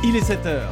Il est 7h.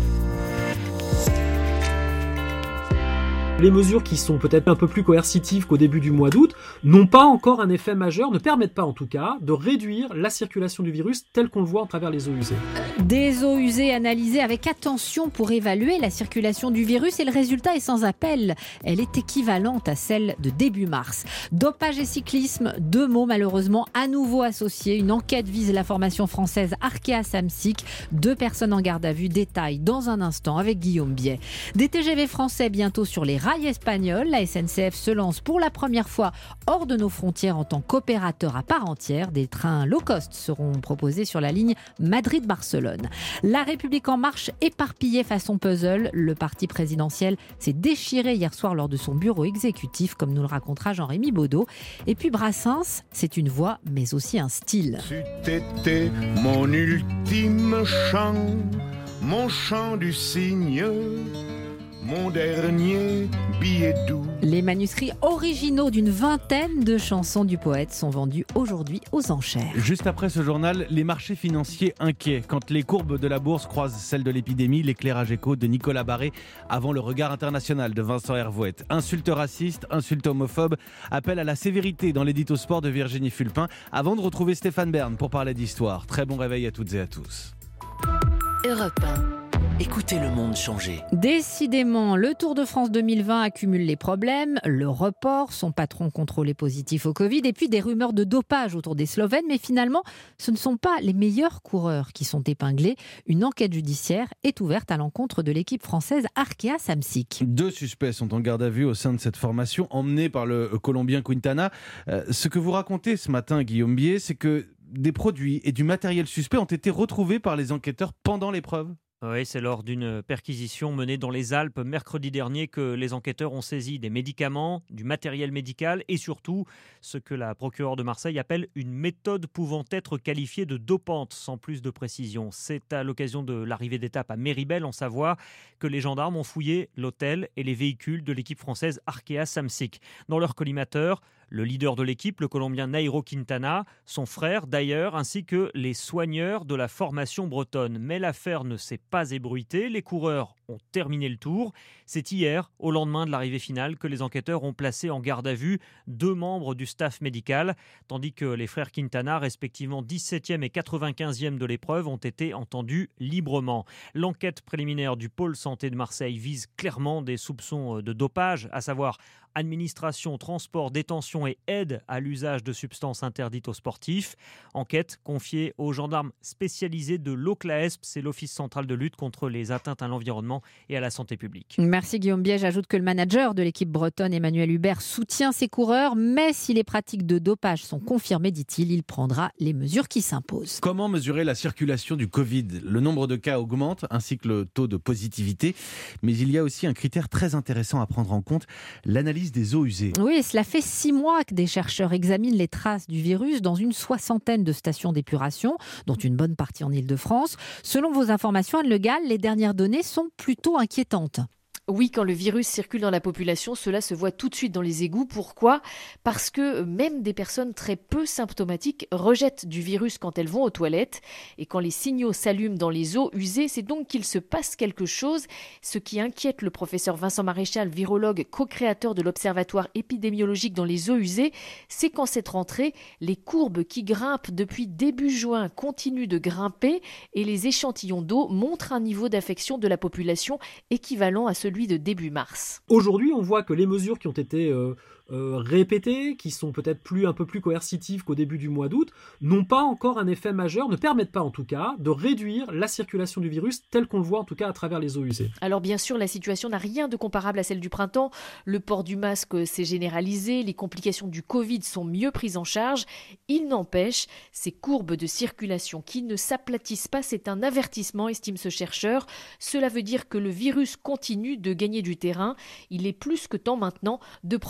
Les mesures qui sont peut-être un peu plus coercitives qu'au début du mois d'août n'ont pas encore un effet majeur, ne permettent pas en tout cas de réduire la circulation du virus tel qu'on le voit à travers les eaux usées. Des eaux usées analysées avec attention pour évaluer la circulation du virus et le résultat est sans appel. Elle est équivalente à celle de début mars. Dopage et cyclisme, deux mots malheureusement à nouveau associés. Une enquête vise la formation française Arkea Samsic. 2 personnes en garde à vue. Détail dans un instant avec Guillaume Biet. Des TGV français bientôt sur les rails espagnols. La SNCF se lance pour la première fois hors de nos frontières en tant qu'opérateur à part entière. Des trains low cost seront proposés sur la ligne Madrid-Barcelone. La République en marche éparpillée façon puzzle. Le parti présidentiel s'est déchiré hier soir lors de son bureau exécutif, comme nous le racontera Jean-Rémy Baudot. Et puis Brassens, c'est une voix mais aussi un style. C'était mon ultime chant, mon chant du cygne, mon dernier billet doux. Les manuscrits originaux d'une vingtaine de chansons du poète sont vendus aujourd'hui aux enchères. Juste après ce journal, les marchés financiers inquiets. Quand les courbes de la bourse croisent celles de l'épidémie, l'éclairage écho de Nicolas Barré avant le regard international de Vincent Hervouette. Insultes racistes, insultes homophobes, appel à la sévérité dans l'édito sport de Virginie Fulpin avant de retrouver Stéphane Bern pour parler d'histoire. Très bon réveil à toutes et à tous. Europe 1. Écoutez le monde changer. Décidément, le Tour de France 2020 accumule les problèmes, le report, son patron contrôlé positif au Covid et puis des rumeurs de dopage autour des Slovènes. Mais finalement, ce ne sont pas les meilleurs coureurs qui sont épinglés. Une enquête judiciaire est ouverte à l'encontre de l'équipe française Arkea Samsic. 2 suspects sont en garde à vue au sein de cette formation, emmenés par le Colombien Quintana. Ce que vous racontez ce matin, Guillaume Biet, c'est que des produits et du matériel suspect ont été retrouvés par les enquêteurs pendant l'épreuve. Oui, c'est lors d'une perquisition menée dans les Alpes mercredi dernier que les enquêteurs ont saisi des médicaments, du matériel médical et surtout ce que la procureure de Marseille appelle une méthode pouvant être qualifiée de dopante, sans plus de précision. C'est à l'occasion de l'arrivée d'étape à Méribel en Savoie que les gendarmes ont fouillé l'hôtel et les véhicules de l'équipe française Arkea Samsic. Dans leur collimateur, le leader de l'équipe, le Colombien Nairo Quintana, son frère d'ailleurs, ainsi que les soigneurs de la formation bretonne. Mais l'affaire ne s'est pas ébruitée, les coureurs ont terminé le tour. C'est hier, au lendemain de l'arrivée finale, que les enquêteurs ont placé en garde à vue 2 membres du staff médical, tandis que les frères Quintana, respectivement 17e et 95e de l'épreuve, ont été entendus librement. L'enquête préliminaire du pôle santé de Marseille vise clairement des soupçons de dopage, à savoir administration, transport, détention et aide à l'usage de substances interdites aux sportifs. Enquête confiée aux gendarmes spécialisés de l'OCLAESP, c'est l'Office central de lutte contre les atteintes à l'environnement et à la santé publique. Merci Guillaume Biet. J'ajoute que le manager de l'équipe bretonne, Emmanuel Hubert, soutient ses coureurs, mais si les pratiques de dopage sont confirmées, dit-il, il prendra les mesures qui s'imposent. Comment mesurer la circulation du Covid ? Le nombre de cas augmente, ainsi que le taux de positivité. Mais il y a aussi un critère très intéressant à prendre en compte, l'analyse des eaux usées. Oui, cela fait 6 mois que des chercheurs examinent les traces du virus dans une 60aine de stations d'épuration, dont une bonne partie en Île-de-France. Selon vos informations, Anne Le Gall, les dernières données sont plutôt inquiétantes. Oui, quand le virus circule dans la population, cela se voit tout de suite dans les égouts. Pourquoi ? Parce que même des personnes très peu symptomatiques rejettent du virus quand elles vont aux toilettes. Et quand les signaux s'allument dans les eaux usées, c'est donc qu'il se passe quelque chose. Ce qui inquiète le professeur Vincent Maréchal, virologue, co-créateur de l'Observatoire épidémiologique dans les eaux usées, c'est qu'en cette rentrée, les courbes qui grimpent depuis début juin continuent de grimper et les échantillons d'eau montrent un niveau d'affection de la population équivalent à celui de début mars. Aujourd'hui, on voit que les mesures qui ont été répétées, qui sont peut-être un peu plus coercitives qu'au début du mois d'août, n'ont pas encore un effet majeur, ne permettent pas en tout cas de réduire la circulation du virus tel qu'on le voit en tout cas à travers les eaux usées. Alors bien sûr, la situation n'a rien de comparable à celle du printemps. Le port du masque s'est généralisé, les complications du Covid sont mieux prises en charge. Il n'empêche, ces courbes de circulation qui ne s'aplatissent pas, c'est un avertissement, estime ce chercheur. Cela veut dire que le virus continue de gagner du terrain. Il est plus que temps maintenant de prendre des mesures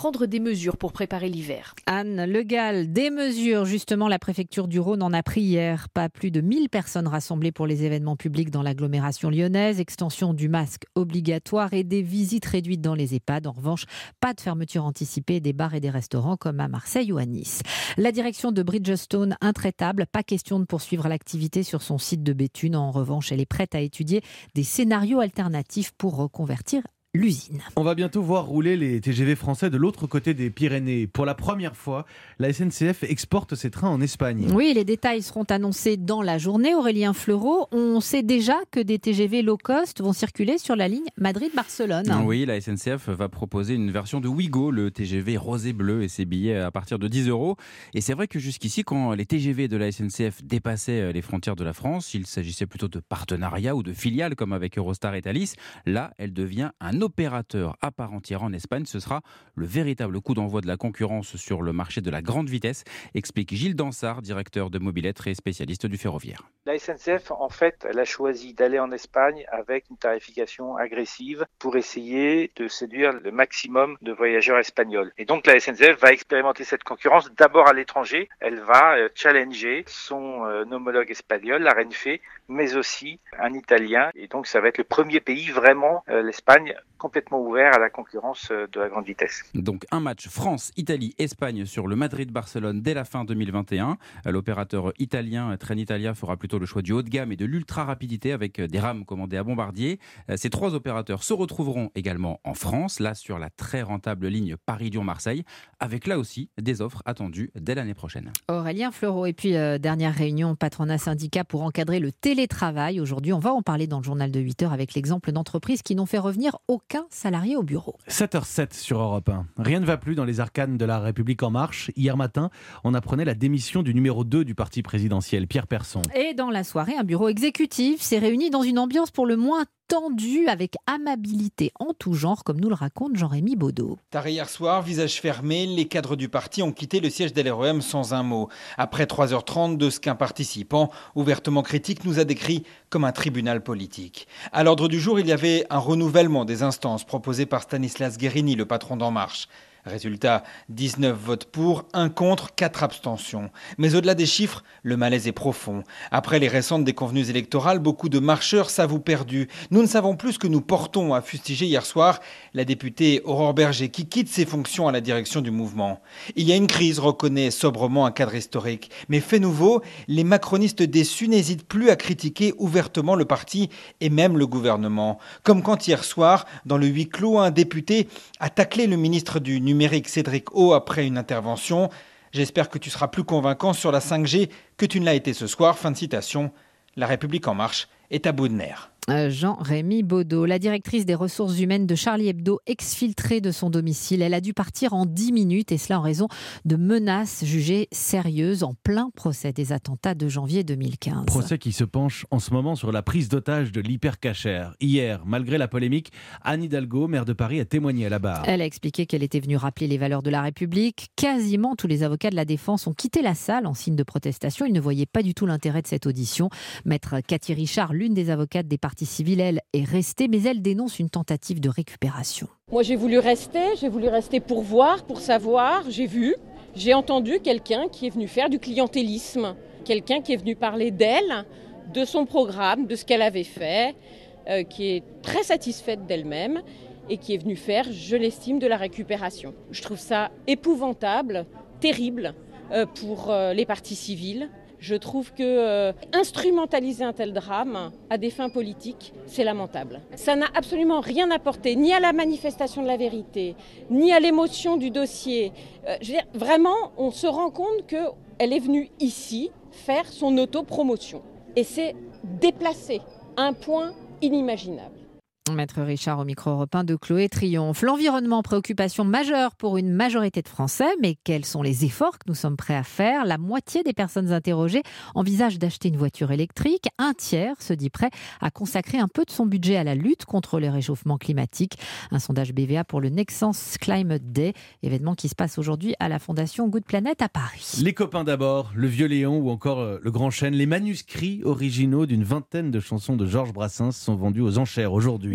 mesures pour préparer l'hiver. Anne Le Gall, des mesures. Justement, la préfecture du Rhône en a pris hier. Pas plus de 1000 personnes rassemblées pour les événements publics dans l'agglomération lyonnaise. Extension du masque obligatoire et des visites réduites dans les EHPAD. En revanche, pas de fermeture anticipée des bars et des restaurants comme à Marseille ou à Nice. La direction de Bridgestone, intraitable. Pas question de poursuivre l'activité sur son site de Béthune. En revanche, elle est prête à étudier des scénarios alternatifs pour reconvertir l'usine. On va bientôt voir rouler les TGV français de l'autre côté des Pyrénées. Pour la première fois, la SNCF exporte ses trains en Espagne. Oui, les détails seront annoncés dans la journée. Aurélien Fleureau, on sait déjà que des TGV low cost vont circuler sur la ligne Madrid-Barcelone. Oui, la SNCF va proposer une version de Ouigo, le TGV rosé-bleu, et ses billets à partir de 10 €. Et c'est vrai que jusqu'ici, quand les TGV de la SNCF dépassaient les frontières de la France, il s'agissait plutôt de partenariats ou de filiales comme avec Eurostar et Thalys. Là, elle devient un opérateur à part entière en Espagne. Ce sera le véritable coup d'envoi de la concurrence sur le marché de la grande vitesse, explique Gilles Dansard, directeur de Mobilettre et spécialiste du ferroviaire. La SNCF, en fait, elle a choisi d'aller en Espagne avec une tarification agressive pour essayer de séduire le maximum de voyageurs espagnols. Et donc la SNCF va expérimenter cette concurrence d'abord à l'étranger. Elle va challenger son homologue espagnol, la Renfe, mais aussi un italien. Et donc ça va être le premier pays vraiment, l'Espagne, complètement ouvert à la concurrence de la grande vitesse. Donc un match France-Italie-Espagne sur le Madrid-Barcelone dès la fin 2021. L'opérateur italien Trenitalia fera plutôt le choix du haut de gamme et de l'ultra-rapidité avec des rames commandées à Bombardier. Ces trois opérateurs se retrouveront également en France, là sur la très rentable ligne Paris-Lyon-Marseille, avec là aussi des offres attendues dès l'année prochaine. Aurélien Fleureau, et puis dernière réunion patronat-syndicat pour encadrer le télétravail. Aujourd'hui, on va en parler dans le journal de 8h avec l'exemple d'entreprises qui n'ont fait revenir aucun salarié au bureau. 7h07 sur Europe 1. Rien ne va plus dans les arcanes de la République En Marche. Hier matin, on apprenait la démission du numéro 2 du parti présidentiel, Pierre Persson. Et dans la soirée, un bureau exécutif s'est réuni dans une ambiance pour le moins tendue, avec amabilité en tout genre, comme nous le raconte Jean-Rémy Baudot. Tard hier soir, visage fermé, les cadres du parti ont quitté le siège d'LREM sans un mot. Après 3h30 de ce qu'un participant, ouvertement critique, nous a décrit comme un tribunal politique. À l'ordre du jour, il y avait un renouvellement des instances proposées par Stanislas Guerini, le patron d'En Marche. Résultat, 19 votes pour, 1 contre, 4 abstentions. Mais au-delà des chiffres, le malaise est profond. Après les récentes déconvenues électorales, beaucoup de marcheurs s'avouent perdus. Nous ne savons plus ce que nous portons, a fustigé hier soir la députée Aurore Berger, qui quitte ses fonctions à la direction du mouvement. Il y a une crise, reconnaît sobrement un cadre historique. Mais fait nouveau, les macronistes déçus n'hésitent plus à critiquer ouvertement le parti et même le gouvernement. Comme quand hier soir, dans le huis clos, un député a taclé le ministre du numérique Cédric O après une intervention. « J'espère que tu seras plus convaincant sur la 5G que tu ne l'as été ce soir ». Fin de citation. La République En Marche est à bout de nerfs. Jean-Rémy Baudot, la directrice des ressources humaines de Charlie Hebdo, exfiltrée de son domicile. Elle a dû partir en 10 minutes, et cela en raison de menaces jugées sérieuses en plein procès des attentats de janvier 2015. Procès qui se penche en ce moment sur la prise d'otage de l'hypercachère. Hier, malgré la polémique, Anne Hidalgo, maire de Paris, a témoigné à la barre. Elle a expliqué qu'elle était venue rappeler les valeurs de la République. Quasiment tous les avocats de la défense ont quitté la salle en signe de protestation. Ils ne voyaient pas du tout l'intérêt de cette audition. Maître Cathy Richard, l'une des avocates des parties civiles, elle est restée, mais elle dénonce une tentative de récupération. Moi j'ai voulu rester pour voir, pour savoir, j'ai entendu quelqu'un qui est venu faire du clientélisme, quelqu'un qui est venu parler d'elle, de son programme, de ce qu'elle avait fait, qui est très satisfaite d'elle-même et qui est venu faire, je l'estime, de la récupération. Je trouve ça épouvantable, terrible pour les parties civiles. Je trouve que instrumentaliser un tel drame à des fins politiques, c'est lamentable. Ça n'a absolument rien apporté, ni à la manifestation de la vérité, ni à l'émotion du dossier. Vraiment, on se rend compte qu'elle est venue ici faire son autopromotion. Et c'est déplacé, un point inimaginable. Maître Richard au micro Europe 1 de Chloé Triomphe. L'environnement, préoccupation majeure pour une majorité de Français, mais quels sont les efforts que nous sommes prêts à faire ? La moitié des personnes interrogées envisagent d'acheter une voiture électrique. Un tiers se dit prêt à consacrer un peu de son budget à la lutte contre le réchauffement climatique. Un sondage BVA pour le Nexence Climate Day, événement qui se passe aujourd'hui à la Fondation Good Planet à Paris. Les copains d'abord, le Vieux Léon ou encore le Grand Chêne, les manuscrits originaux d'une vingtaine de chansons de Georges Brassens sont vendus aux enchères aujourd'hui.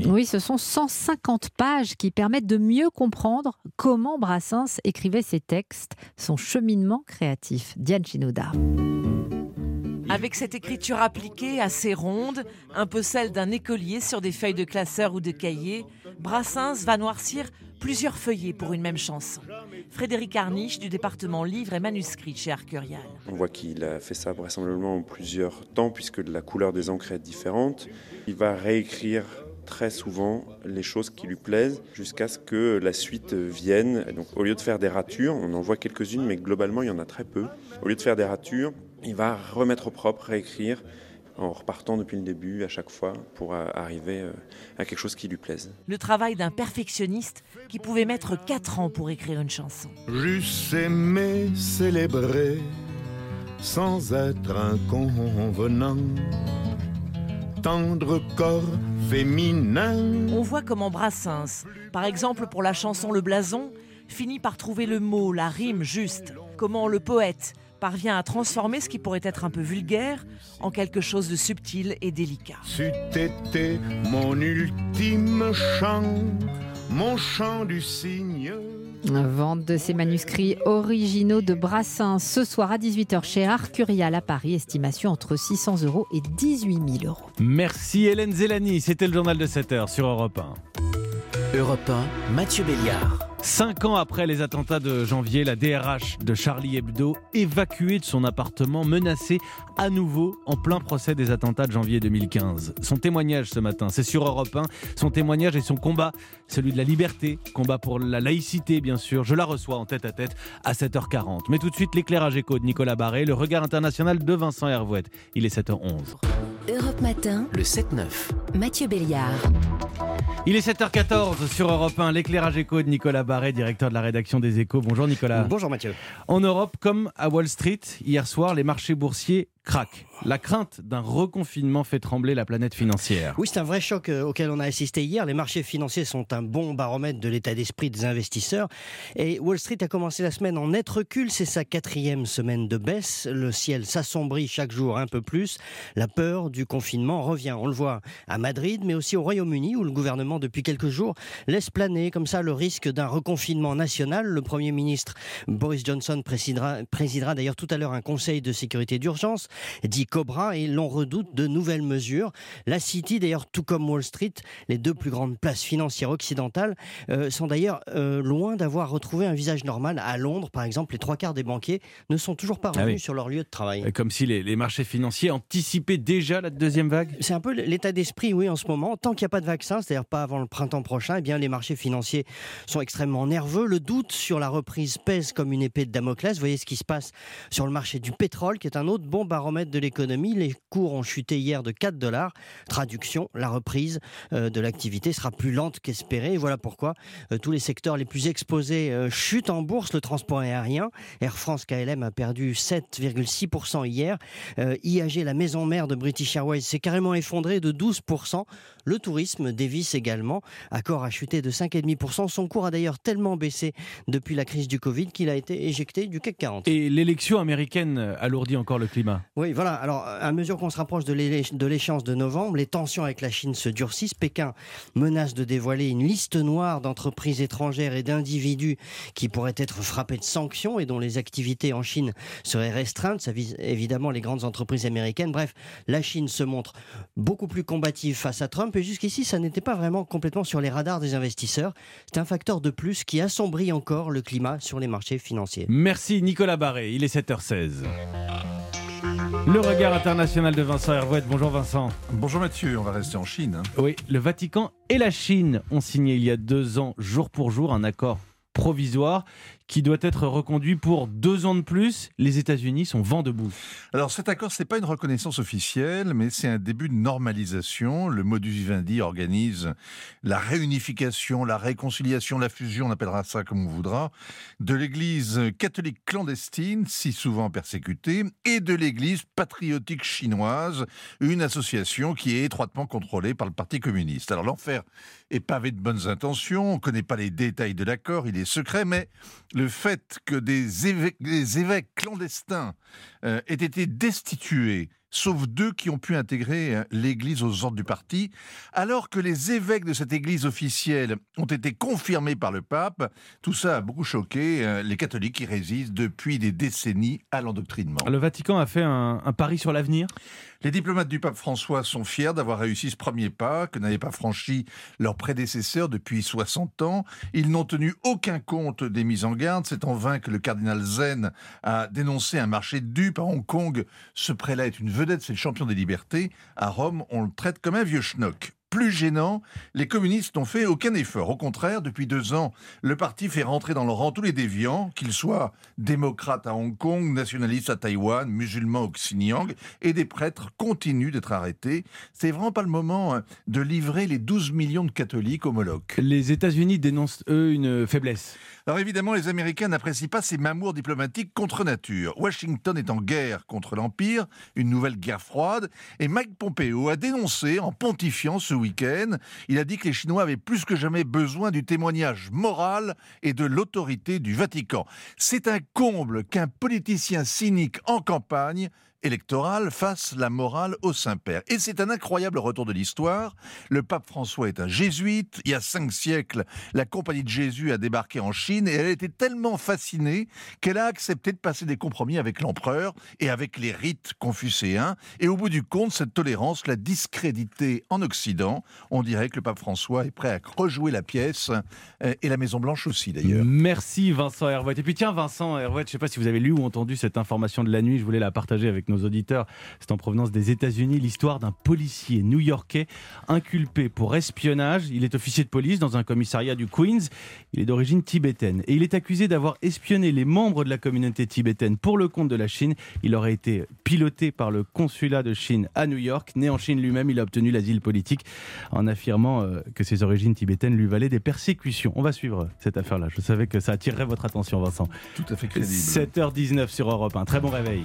Oui, ce sont 150 pages qui permettent de mieux comprendre comment Brassens écrivait ses textes, son cheminement créatif. Diane Chinoda. Avec cette écriture appliquée, assez ronde, un peu celle d'un écolier sur des feuilles de classeur ou de cahier, Brassens va noircir plusieurs feuillets pour une même chanson. Frédéric Arniche du département livres et manuscrits chez Arcurial. On voit qu'il a fait ça vraisemblablement en plusieurs temps puisque la couleur des encres est différente. Il va réécrire très souvent les choses qui lui plaisent jusqu'à ce que la suite vienne. Donc, au lieu de faire des ratures, on en voit quelques-unes mais globalement il y en a très peu. Au lieu de faire des ratures, il va remettre au propre, réécrire en repartant depuis le début à chaque fois pour arriver à quelque chose qui lui plaise. Le travail d'un perfectionniste qui pouvait mettre 4 ans pour écrire une chanson. Juste aimer, célébrer, sans être inconvenant, tendre corps féminin. On voit comment Brassens, par exemple pour la chanson Le Blason, finit par trouver le mot, la rime juste. Comment le poète parvient à transformer ce qui pourrait être un peu vulgaire en quelque chose de subtil et délicat. C'eût été mon ultime chant, mon chant du cygne. Vente de ces manuscrits originaux de Brassens ce soir à 18h chez Arcurial à Paris. Estimation entre 600 € et 18 000 €. Merci Hélène Zélani, c'était le journal de 7h sur Europe 1. Europe 1, Mathieu Béliard. 5 ans après les attentats de janvier, la DRH de Charlie Hebdo, évacuée de son appartement, menacée à nouveau en plein procès des attentats de janvier 2015. Son témoignage ce matin, c'est sur Europe 1. Son témoignage et son combat, celui de la liberté, combat pour la laïcité bien sûr. Je la reçois en tête-à-tête à 7h40. Mais tout de suite, l'éclairage écho de Nicolas Barré, le regard international de Vincent Hervouette. Il est 7h11. Europe Matin, le 7-9. Mathieu Béliard. Il est 7h14 sur Europe 1, l'éclairage écho de Nicolas Barré, directeur de la rédaction des Échos. Bonjour Nicolas. Bonjour Mathieu. En Europe, comme à Wall Street, hier soir, les marchés boursiers craquent. La crainte d'un reconfinement fait trembler la planète financière. Oui, c'est un vrai choc auquel on a assisté hier. Les marchés financiers sont un bon baromètre de l'état d'esprit des investisseurs. Et Wall Street a commencé la semaine en net recul. C'est sa 4e semaine de baisse. Le ciel s'assombrit chaque jour un peu plus. La peur du confinement revient. On le voit à Madrid, mais aussi au Royaume-Uni, où le gouvernement, depuis quelques jours, laisse planer comme ça le risque d'un reconfinement national. Le Premier ministre Boris Johnson présidera d'ailleurs tout à l'heure un conseil de sécurité d'urgence, dit Cobra, et l'on redoute de nouvelles mesures. La City, d'ailleurs, tout comme Wall Street, les deux plus grandes places financières occidentales, sont d'ailleurs loin d'avoir retrouvé un visage normal. À Londres, par exemple, les 3/4 des banquiers ne sont toujours pas revenus sur leur lieu de travail. Comme si les marchés financiers anticipaient déjà la deuxième vague. C'est un peu l'état d'esprit, oui, en ce moment. Tant qu'il n'y a pas de vaccin, c'est-à-dire pas avant le printemps prochain, eh bien, les marchés financiers sont extrêmement nerveux. Le doute sur la reprise pèse comme une épée de Damoclès. Vous voyez ce qui se passe sur le marché du pétrole, qui est un autre bon baromètre de l'économie. Les cours ont chuté hier de 4 $. Traduction, la reprise de l'activité sera plus lente qu'espérée. Et voilà pourquoi tous les secteurs les plus exposés chutent en bourse. Le transport aérien, Air France KLM a perdu 7,6% hier. IAG, la maison mère de British Airways, s'est carrément effondré de 12%. Le tourisme dévisse également. Accor a chuté de 5,5%. Son cours a d'ailleurs tellement baissé depuis la crise du Covid qu'il a été éjecté du CAC 40. Et l'élection américaine alourdit encore le climat. Oui, voilà. Alors, à mesure qu'on se rapproche de l'échéance de novembre, les tensions avec la Chine se durcissent. Pékin menace de dévoiler une liste noire d'entreprises étrangères et d'individus qui pourraient être frappés de sanctions et dont les activités en Chine seraient restreintes. Ça vise évidemment les grandes entreprises américaines. Bref, la Chine se montre beaucoup plus combative face à Trump, et jusqu'ici, ça n'était pas vraiment complètement sur les radars des investisseurs. C'est un facteur de plus qui assombrit encore le climat sur les marchés financiers. Merci Nicolas Barré, il est 7h16. Le regard international de Vincent Hervouette. Bonjour Vincent. Bonjour Mathieu, on va rester en Chine. Oui, le Vatican et la Chine ont signé il y a 2 ans, jour pour jour, un accord provisoire qui doit être reconduit pour 2 ans de plus. Les États-Unis sont vent debout. Alors cet accord, ce n'est pas une reconnaissance officielle, mais c'est un début de normalisation. Le modus vivendi organise la réunification, la réconciliation, la fusion, on appellera ça comme on voudra, de l'Église catholique clandestine, si souvent persécutée, et de l'Église patriotique chinoise, une association qui est étroitement contrôlée par le Parti communiste. Alors l'enfer est pavé de bonnes intentions, on ne connaît pas les détails de l'accord, il est secret, mais le fait que des évêques clandestins aient été destitués sauf 2 qui ont pu intégrer l'église aux ordres du parti, alors que les évêques de cette église officielle ont été confirmés par le pape. Tout ça a beaucoup choqué les catholiques qui résistent depuis des décennies à l'endoctrinement. Le Vatican a fait un pari sur l'avenir ? Les diplomates du pape François sont fiers d'avoir réussi ce premier pas que n'avaient pas franchi leurs prédécesseurs depuis 60 ans. Ils n'ont tenu aucun compte des mises en garde. C'est en vain que le cardinal Zen a dénoncé un marché de dupes. À Hong Kong, ce prélat est une vedette, c'est le champion des libertés. À Rome, on le traite comme un vieux schnock. Plus gênant, les communistes n'ont fait aucun effort. Au contraire, depuis 2 ans, le parti fait rentrer dans le rang tous les déviants, qu'ils soient démocrates à Hong Kong, nationalistes à Taïwan, musulmans au Xinjiang, et des prêtres continuent d'être arrêtés. C'est vraiment pas le moment de livrer les 12 millions de catholiques au Moloch. Les États-Unis dénoncent, eux, une faiblesse. Alors évidemment, les Américains n'apprécient pas ces mamours diplomatiques contre nature. Washington est en guerre contre l'Empire, une nouvelle guerre froide, et Mike Pompeo a dénoncé, en pontifiant ce week-end, il a dit que les Chinois avaient plus que jamais besoin du témoignage moral et de l'autorité du Vatican. C'est un comble qu'un politicien cynique en campagne électorale fasse la morale au Saint-Père. Et c'est un incroyable retour de l'histoire. Le pape François est un jésuite. Il y a 5 siècles, la Compagnie de Jésus a débarqué en Chine et elle a été tellement fascinée qu'elle a accepté de passer des compromis avec l'empereur et avec les rites confucéens. Et au bout du compte, cette tolérance l'a discrédité en Occident. On dirait que le pape François est prêt à rejouer la pièce et la Maison-Blanche aussi d'ailleurs. Merci Vincent Hervouet. Et puis tiens Vincent Hervouet, je ne sais pas si vous avez lu ou entendu cette information de la nuit, je voulais la partager avec nos auditeurs. C'est en provenance des États-Unis, l'histoire d'un policier new-yorkais inculpé pour espionnage. Il est officier de police dans un commissariat du Queens. Il est d'origine tibétaine et il est accusé d'avoir espionné les membres de la communauté tibétaine pour le compte de la Chine. Il aurait été piloté par le consulat de Chine à New York. Né en Chine lui-même, il a obtenu l'asile politique en affirmant que ses origines tibétaines lui valaient des persécutions. On va suivre cette affaire-là. Je savais que ça attirerait votre attention, Vincent. Tout à fait crédible. 7h19 sur Europe 1. Très bon réveil.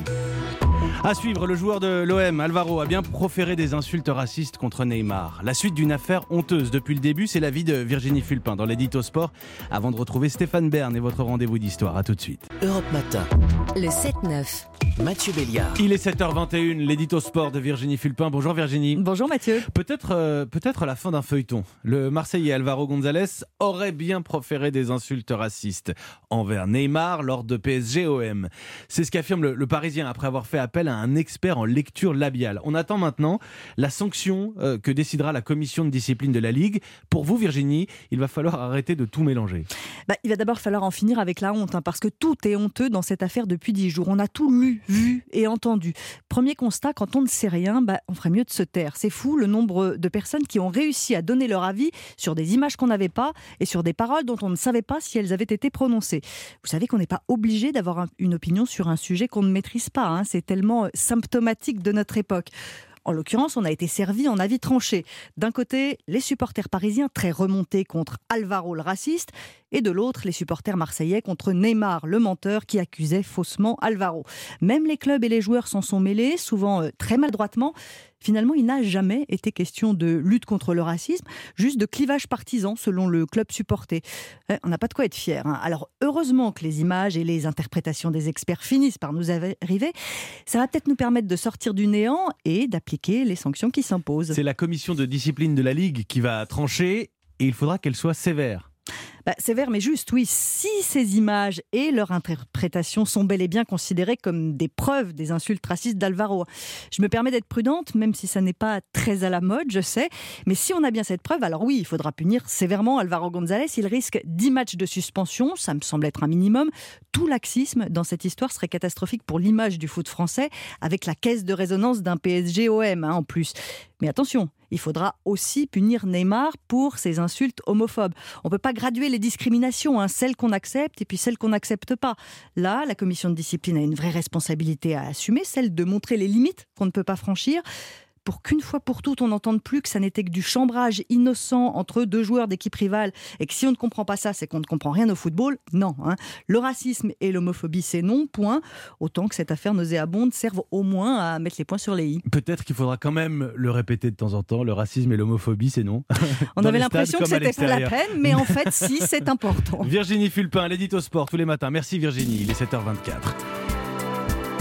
À suivre, le joueur de l'OM, Alvaro, a bien proféré des insultes racistes contre Neymar. La suite d'une affaire honteuse depuis le début, c'est l'avis de Virginie Fulpin dans l'édito sport. Avant de retrouver Stéphane Bern et votre rendez-vous d'histoire. À tout de suite. Europe Matin. Le 7-9. Mathieu Béliard. Il est 7h21, l'édito sport de Virginie Fulpin. Bonjour Virginie. Bonjour Mathieu. Peut-être la fin d'un feuilleton. Le Marseillais Alvaro González aurait bien proféré des insultes racistes envers Neymar lors de PSG-OM. C'est ce qu'affirme le Parisien après avoir fait appel à un expert en lecture labiale. On attend maintenant la sanction que décidera la commission de discipline de la Ligue. Pour vous Virginie, il va falloir arrêter de tout mélanger. Il va d'abord falloir en finir avec la honte, parce que tout est honteux dans cette affaire depuis 10 jours. On a tout lu, vu et entendu. Premier constat, quand on ne sait rien, on ferait mieux de se taire. C'est fou le nombre de personnes qui ont réussi à donner leur avis sur des images qu'on n'avait pas et sur des paroles dont on ne savait pas si elles avaient été prononcées. Vous savez qu'on n'est pas obligé d'avoir une opinion sur un sujet qu'on ne maîtrise pas. C'est tellement symptomatique de notre époque. En l'occurrence, on a été servi en avis tranché. D'un côté, les supporters parisiens très remontés contre Alvaro le raciste, et de l'autre, les supporters marseillais contre Neymar le menteur qui accusait faussement Alvaro. Même les clubs et les joueurs s'en sont mêlés, souvent très maladroitement. Finalement, il n'a jamais été question de lutte contre le racisme, juste de clivage partisan selon le club supporté. On n'a pas de quoi être fier. Alors, heureusement que les images et les interprétations des experts finissent par nous arriver. Ça va peut-être nous permettre de sortir du néant et d'appliquer les sanctions qui s'imposent. C'est la commission de discipline de la Ligue qui va trancher et il faudra qu'elle soit sévère. Sévère mais juste, oui. Si ces images et leur interprétation sont bel et bien considérées comme des preuves des insultes racistes d'Alvaro. Je me permets d'être prudente, même si ça n'est pas très à la mode, je sais. Mais si on a bien cette preuve, alors oui, il faudra punir sévèrement Alvaro González. Il risque 10 matchs de suspension, ça me semble être un minimum. Tout laxisme dans cette histoire serait catastrophique pour l'image du foot français, avec la caisse de résonance d'un PSG-OM en plus. Mais attention, il faudra aussi punir Neymar pour ses insultes homophobes. On ne peut pas graduer les discriminations, celles qu'on accepte et puis celles qu'on n'accepte pas. Là, la commission de discipline a une vraie responsabilité à assumer, celle de montrer les limites qu'on ne peut pas franchir, pour qu'une fois pour toutes, on n'entende plus que ça n'était que du chambrage innocent entre deux joueurs d'équipe rivale et que si on ne comprend pas ça, c'est qu'on ne comprend rien au football. Non, le racisme et l'homophobie, c'est non, point. Autant que cette affaire nauséabonde serve au moins à mettre les points sur les i. Peut-être qu'il faudra quand même le répéter de temps en temps, le racisme et l'homophobie, c'est non. On avait l'impression que c'était pas la peine, mais en fait, si, c'est important. Virginie Fulpin, l'édito sport tous les matins. Merci Virginie, il est 7h24.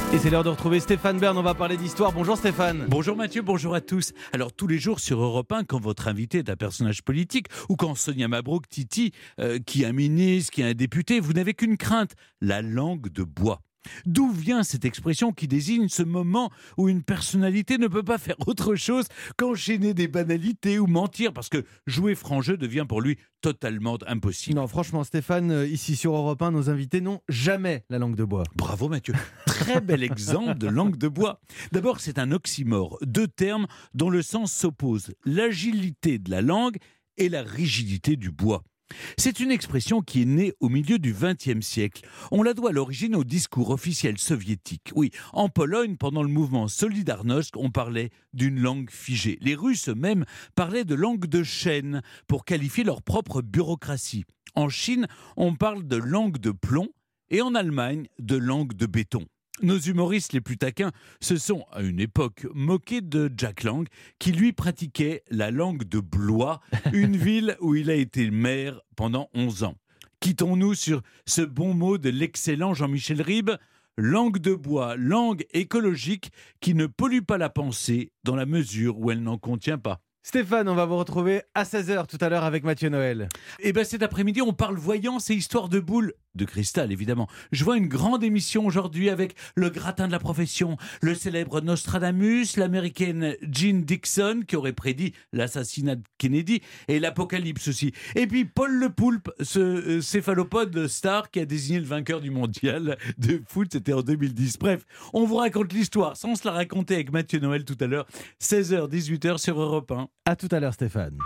Et c'est l'heure de retrouver Stéphane Bern, on va parler d'histoire. Bonjour Stéphane. Bonjour Mathieu, bonjour à tous. Alors tous les jours sur Europe 1, quand votre invité est un personnage politique, ou quand Sonia Mabrouk, Titi, qui est un ministre, qui est un député, vous n'avez qu'une crainte, la langue de bois. D'où vient cette expression qui désigne ce moment où une personnalité ne peut pas faire autre chose qu'enchaîner des banalités ou mentir, parce que jouer franc jeu devient pour lui totalement impossible. Non, franchement Stéphane, ici sur Europe 1, nos invités n'ont jamais la langue de bois. Bravo Mathieu, très bel exemple de langue de bois. D'abord, c'est un oxymore, deux termes dont le sens s'oppose, l'agilité de la langue et la rigidité du bois. C'est une expression qui est née au milieu du XXe siècle. On la doit à l'origine au discours officiel soviétique. Oui, en Pologne, pendant le mouvement Solidarność, on parlait d'une langue figée. Les Russes eux-mêmes parlaient de langue de chêne pour qualifier leur propre bureaucratie. En Chine, on parle de langue de plomb et en Allemagne, de langue de béton. Nos humoristes les plus taquins se sont, à une époque, moqués de Jack Lang, qui lui pratiquait la langue de Blois, une ville où il a été maire pendant 11 ans. Quittons-nous sur ce bon mot de l'excellent Jean-Michel Ribes, langue de bois, langue écologique qui ne pollue pas la pensée dans la mesure où elle n'en contient pas. Stéphane, on va vous retrouver à 16h tout à l'heure avec Mathieu Noël. Et bien cet après-midi, on parle voyance et histoire de boules. De cristal, évidemment. Je vois une grande émission aujourd'hui avec le gratin de la profession, le célèbre Nostradamus, l'américaine Jean Dixon qui aurait prédit l'assassinat de Kennedy et l'apocalypse aussi. Et puis Paul Le Poulpe, ce céphalopode star qui a désigné le vainqueur du mondial de foot, c'était en 2010. Bref, on vous raconte l'histoire sans se la raconter avec Mathieu Noël tout à l'heure. 16h, 18h sur Europe 1. À tout à l'heure Stéphane.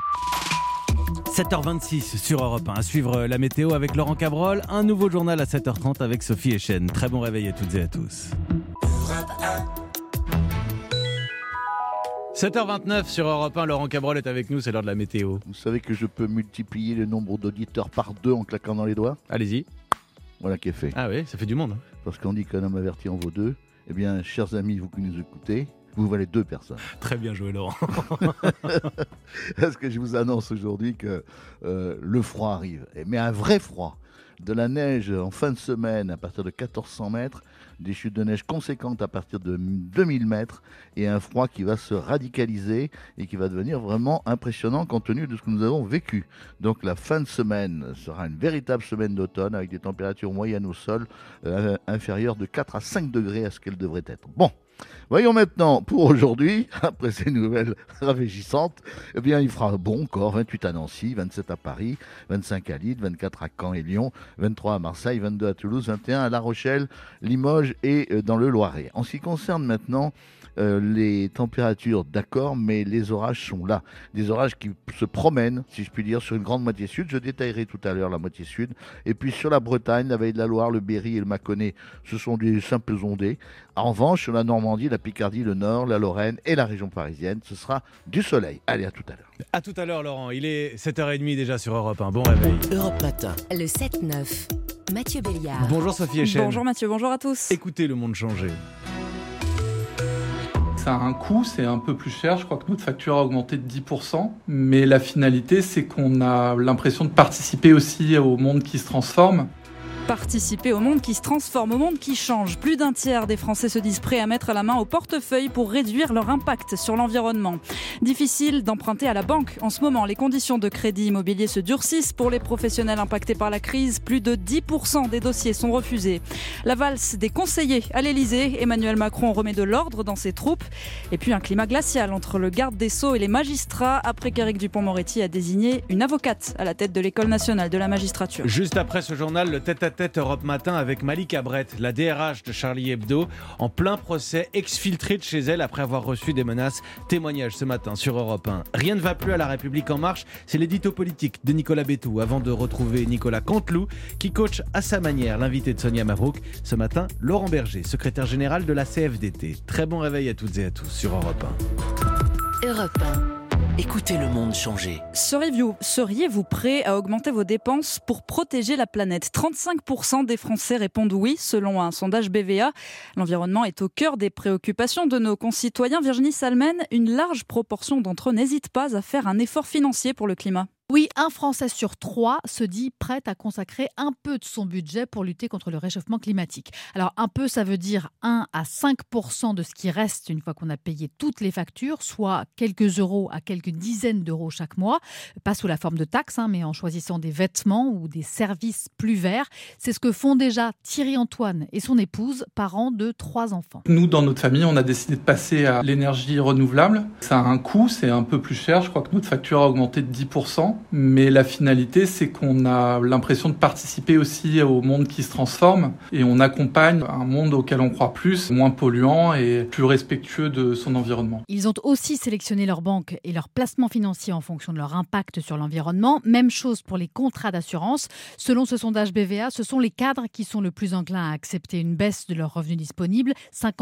7h26 sur Europe 1. À suivre la météo avec Laurent Cabrol. Un nouveau journal à 7h30 avec Sophie Echen. Très bon réveil à toutes et à tous. 7h29 sur Europe 1. Laurent Cabrol est avec nous. C'est l'heure de la météo. Vous savez que je peux multiplier le nombre d'auditeurs par 2 en claquant dans les doigts ? Allez-y. Voilà qui est fait. Ah oui, ça fait du monde. Parce qu'on dit qu'un homme averti en vaut 2. Eh bien, chers amis, vous qui nous écoutez, vous valez 2 personnes. Très bien joué, Laurent. Est-ce que je vous annonce aujourd'hui que le froid arrive ? Mais un vrai froid. De la neige en fin de semaine à partir de 1400 mètres, des chutes de neige conséquentes à partir de 2000 mètres et un froid qui va se radicaliser et qui va devenir vraiment impressionnant compte tenu de ce que nous avons vécu. Donc la fin de semaine sera une véritable semaine d'automne avec des températures moyennes au sol inférieures de 4 à 5 degrés à ce qu'elles devraient être. Bon. Voyons maintenant, pour aujourd'hui, après ces nouvelles rafraîchissantes, eh bien, il fera bon encore, 28 à Nancy, 27 à Paris, 25 à Lille, 24 à Caen et Lyon, 23 à Marseille, 22 à Toulouse, 21 à La Rochelle, Limoges et dans le Loiret. En ce qui concerne maintenant les températures, d'accord, mais les orages sont là. Des orages qui se promènent, si je puis dire, sur une grande moitié sud. Je détaillerai tout à l'heure la moitié sud. Et puis sur la Bretagne, la Vallée de la Loire, le Berry et le Mâconnais, ce sont des simples ondées. En revanche, sur la Normandie, la Picardie, le Nord, la Lorraine et la région parisienne, ce sera du soleil. Allez, à tout à l'heure. À tout à l'heure, Laurent. Il est 7h30 déjà sur Europe 1. Bon réveil. Europe Matin. Le 7-9. Mathieu Béliard. Bonjour Sophie Echen. Bonjour Mathieu, bonjour à tous. Écoutez le monde changer. Ça a un coût, c'est un peu plus cher. Je crois que notre facture a augmenté de 10%. Mais la finalité, c'est qu'on a l'impression de participer aussi au monde qui se transforme. Participer au monde qui se transforme, au monde qui change. Plus d'un tiers des Français se disent prêts à mettre la main au portefeuille pour réduire leur impact sur l'environnement. Difficile d'emprunter à la banque. En ce moment, les conditions de crédit immobilier se durcissent pour les professionnels impactés par la crise. Plus de 10% des dossiers sont refusés. La valse des conseillers à l'Elysée. Emmanuel Macron remet de l'ordre dans ses troupes. Et puis un climat glacial entre le garde des Sceaux et les magistrats après qu'Éric Dupond-Moretti a désigné une avocate à la tête de l'École nationale de la magistrature. Juste après ce journal, le tête-à-tête Europe Matin avec Malika Brett, la DRH de Charlie Hebdo, en plein procès, exfiltrée de chez elle après avoir reçu des menaces. Témoignage ce matin sur Europe 1. Rien ne va plus à La République En Marche, c'est l'édito politique de Nicolas Bétou, avant de retrouver Nicolas Canteloup, qui coach à sa manière l'invité de Sonia Mabrouk. Ce matin, Laurent Berger, secrétaire général de la CFDT. Très bon réveil à toutes et à tous sur Europe 1. Europe 1. Écoutez le monde changer. Seriez-vous prêt à augmenter vos dépenses pour protéger la planète ? 35% des Français répondent oui, selon un sondage BVA. L'environnement est au cœur des préoccupations de nos concitoyens. Virginie Salmen, une large proportion d'entre eux n'hésitent pas à faire un effort financier pour le climat. Oui, un Français sur 3 se dit prêt à consacrer un peu de son budget pour lutter contre le réchauffement climatique. Alors un peu, ça veut dire 1 à 5% de ce qui reste une fois qu'on a payé toutes les factures, soit quelques euros à quelques dizaines d'euros chaque mois, pas sous la forme de taxes, mais en choisissant des vêtements ou des services plus verts. C'est ce que font déjà Thierry Antoine et son épouse, parents de 3 enfants. Nous, dans notre famille, on a décidé de passer à l'énergie renouvelable. Ça a un coût, c'est un peu plus cher. Je crois que notre facture a augmenté de 10%. Mais la finalité, c'est qu'on a l'impression de participer aussi au monde qui se transforme et on accompagne un monde auquel on croit plus, moins polluant et plus respectueux de son environnement. Ils ont aussi sélectionné leur banque et leurs placements financiers en fonction de leur impact sur l'environnement. Même chose pour les contrats d'assurance. Selon ce sondage BVA, ce sont les cadres qui sont le plus enclins à accepter une baisse de leurs revenus disponibles.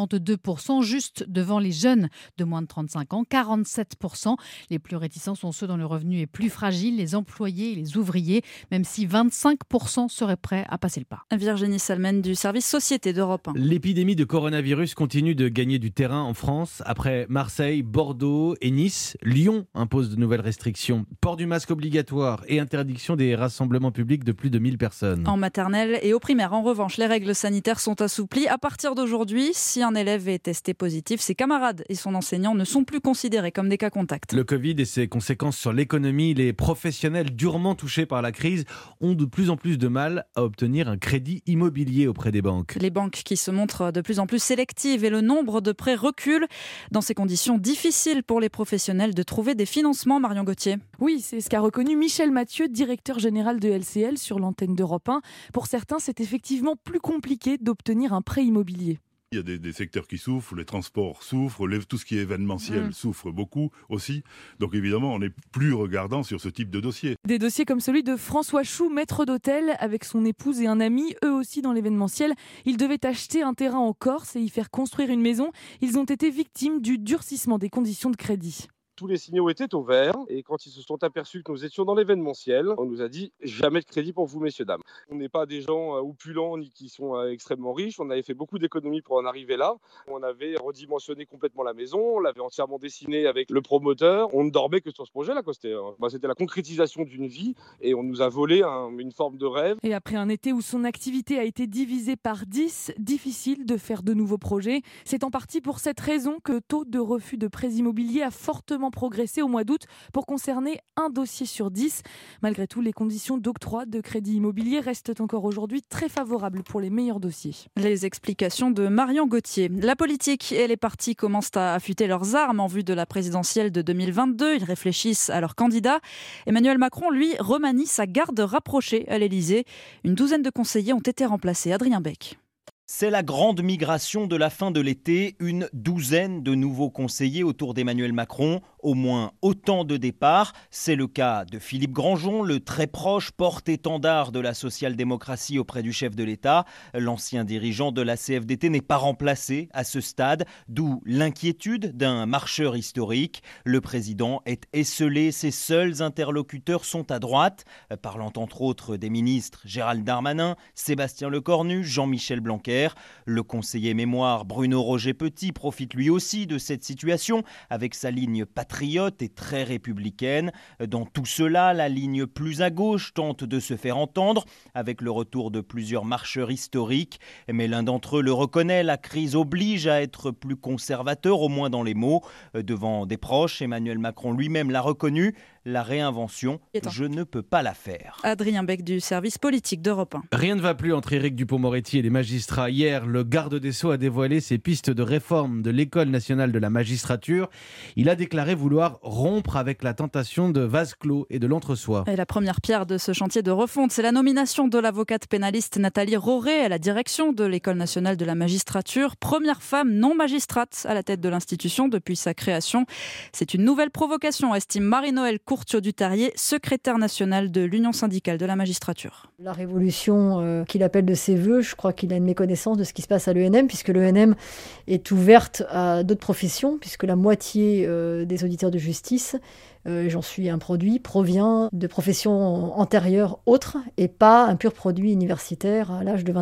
52%, juste devant les jeunes de moins de 35 ans. 47%. Les plus réticents sont ceux dont le revenu est plus fragile, les employés et les ouvriers, même si 25% seraient prêts à passer le pas. Virginie Salmen du service Société d'Europe 1. L'épidémie de coronavirus continue de gagner du terrain en France. Après Marseille, Bordeaux et Nice, Lyon impose de nouvelles restrictions. Port du masque obligatoire et interdiction des rassemblements publics de plus de 1000 personnes. En maternelle et au primaire, en revanche, les règles sanitaires sont assouplies. À partir d'aujourd'hui, si un élève est testé positif, ses camarades et son enseignant ne sont plus considérés comme des cas contacts. Le Covid et ses conséquences sur l'économie, les professionnels durement touchés par la crise ont de plus en plus de mal à obtenir un crédit immobilier auprès des banques. Les banques qui se montrent de plus en plus sélectives et le nombre de prêts recule. Dans ces conditions, difficiles pour les professionnels de trouver des financements, Marion Gauthier. Oui, c'est ce qu'a reconnu Michel Mathieu, directeur général de LCL sur l'antenne d'Europe 1. Pour certains, c'est effectivement plus compliqué d'obtenir un prêt immobilier. Il y a des secteurs qui souffrent, les transports souffrent, tout ce qui est événementiel souffre beaucoup aussi. Donc évidemment, on est plus regardant sur ce type de dossier. Des dossiers comme celui de François Chou, maître d'hôtel, avec son épouse et un ami, eux aussi dans l'événementiel. Ils devaient acheter un terrain en Corse et y faire construire une maison. Ils ont été victimes du durcissement des conditions de crédit. Tous les signaux étaient au vert et quand ils se sont aperçus que nous étions dans l'événementiel, on nous a dit jamais de crédit pour vous messieurs dames. On n'est pas des gens opulents ni qui sont extrêmement riches, on avait fait beaucoup d'économies pour en arriver là. On avait redimensionné complètement la maison, on l'avait entièrement dessinée avec le promoteur, on ne dormait que sur ce projet-là. C'était la concrétisation d'une vie et on nous a volé une forme de rêve. Et après un été où son activité a été divisée par 10, difficile de faire de nouveaux projets. C'est en partie pour cette raison que le taux de refus de prêts immobiliers a fortement progressé au mois d'août pour concerner un dossier sur 10. Malgré tout, les conditions d'octroi de crédit immobilier restent encore aujourd'hui très favorables pour les meilleurs dossiers. Les explications de Marion Gauthier. La politique et les partis commencent à affûter leurs armes en vue de la présidentielle de 2022. Ils réfléchissent à leurs candidats. Emmanuel Macron, lui, remanie sa garde rapprochée à l'Elysée. Une douzaine de conseillers ont été remplacés. Adrien Beck. C'est la grande migration de la fin de l'été, une douzaine de nouveaux conseillers autour d'Emmanuel Macron, au moins autant de départs. C'est le cas de Philippe Grandjean, le très proche porte-étendard de la social-démocratie auprès du chef de l'État. L'ancien dirigeant de la CFDT n'est pas remplacé à ce stade, d'où l'inquiétude d'un marcheur historique. Le président est esseulé, ses seuls interlocuteurs sont à droite, parlant entre autres des ministres Gérald Darmanin, Sébastien Lecornu, Jean-Michel Blanquer. Le conseiller mémoire Bruno Roger-Petit profite lui aussi de cette situation avec sa ligne patriote et très républicaine. Dans tout cela, la ligne plus à gauche tente de se faire entendre avec le retour de plusieurs marcheurs historiques. Mais l'un d'entre eux le reconnaît, la crise oblige à être plus conservateur, au moins dans les mots. Devant des proches, Emmanuel Macron lui-même l'a reconnu. La réinvention, je ne peux pas la faire. Adrien Beck du service politique d'Europe 1. Rien ne va plus entre Éric Dupond-Moretti et les magistrats. Hier, le garde des Sceaux a dévoilé ses pistes de réforme de l'École nationale de la magistrature. Il a déclaré vouloir rompre avec la tentation de vase clos et de l'entre-soi. Et la première pierre de ce chantier de refonte, c'est la nomination de l'avocate pénaliste Nathalie Roré à la direction de l'École nationale de la magistrature. Première femme non magistrate à la tête de l'institution depuis sa création. C'est une nouvelle provocation, estime Marie-Noëlle Courtiot-Dutarier, secrétaire nationale de l'Union syndicale de la magistrature. La révolution qu'il appelle de ses voeux, je crois qu'il a une méconnaissance de ce qui se passe à l'ENM, puisque l'ENM est ouverte à d'autres professions, puisque la moitié des auditeurs de justice, j'en suis un produit, provient de professions antérieures autres, et pas un pur produit universitaire à l'âge de 22 ans.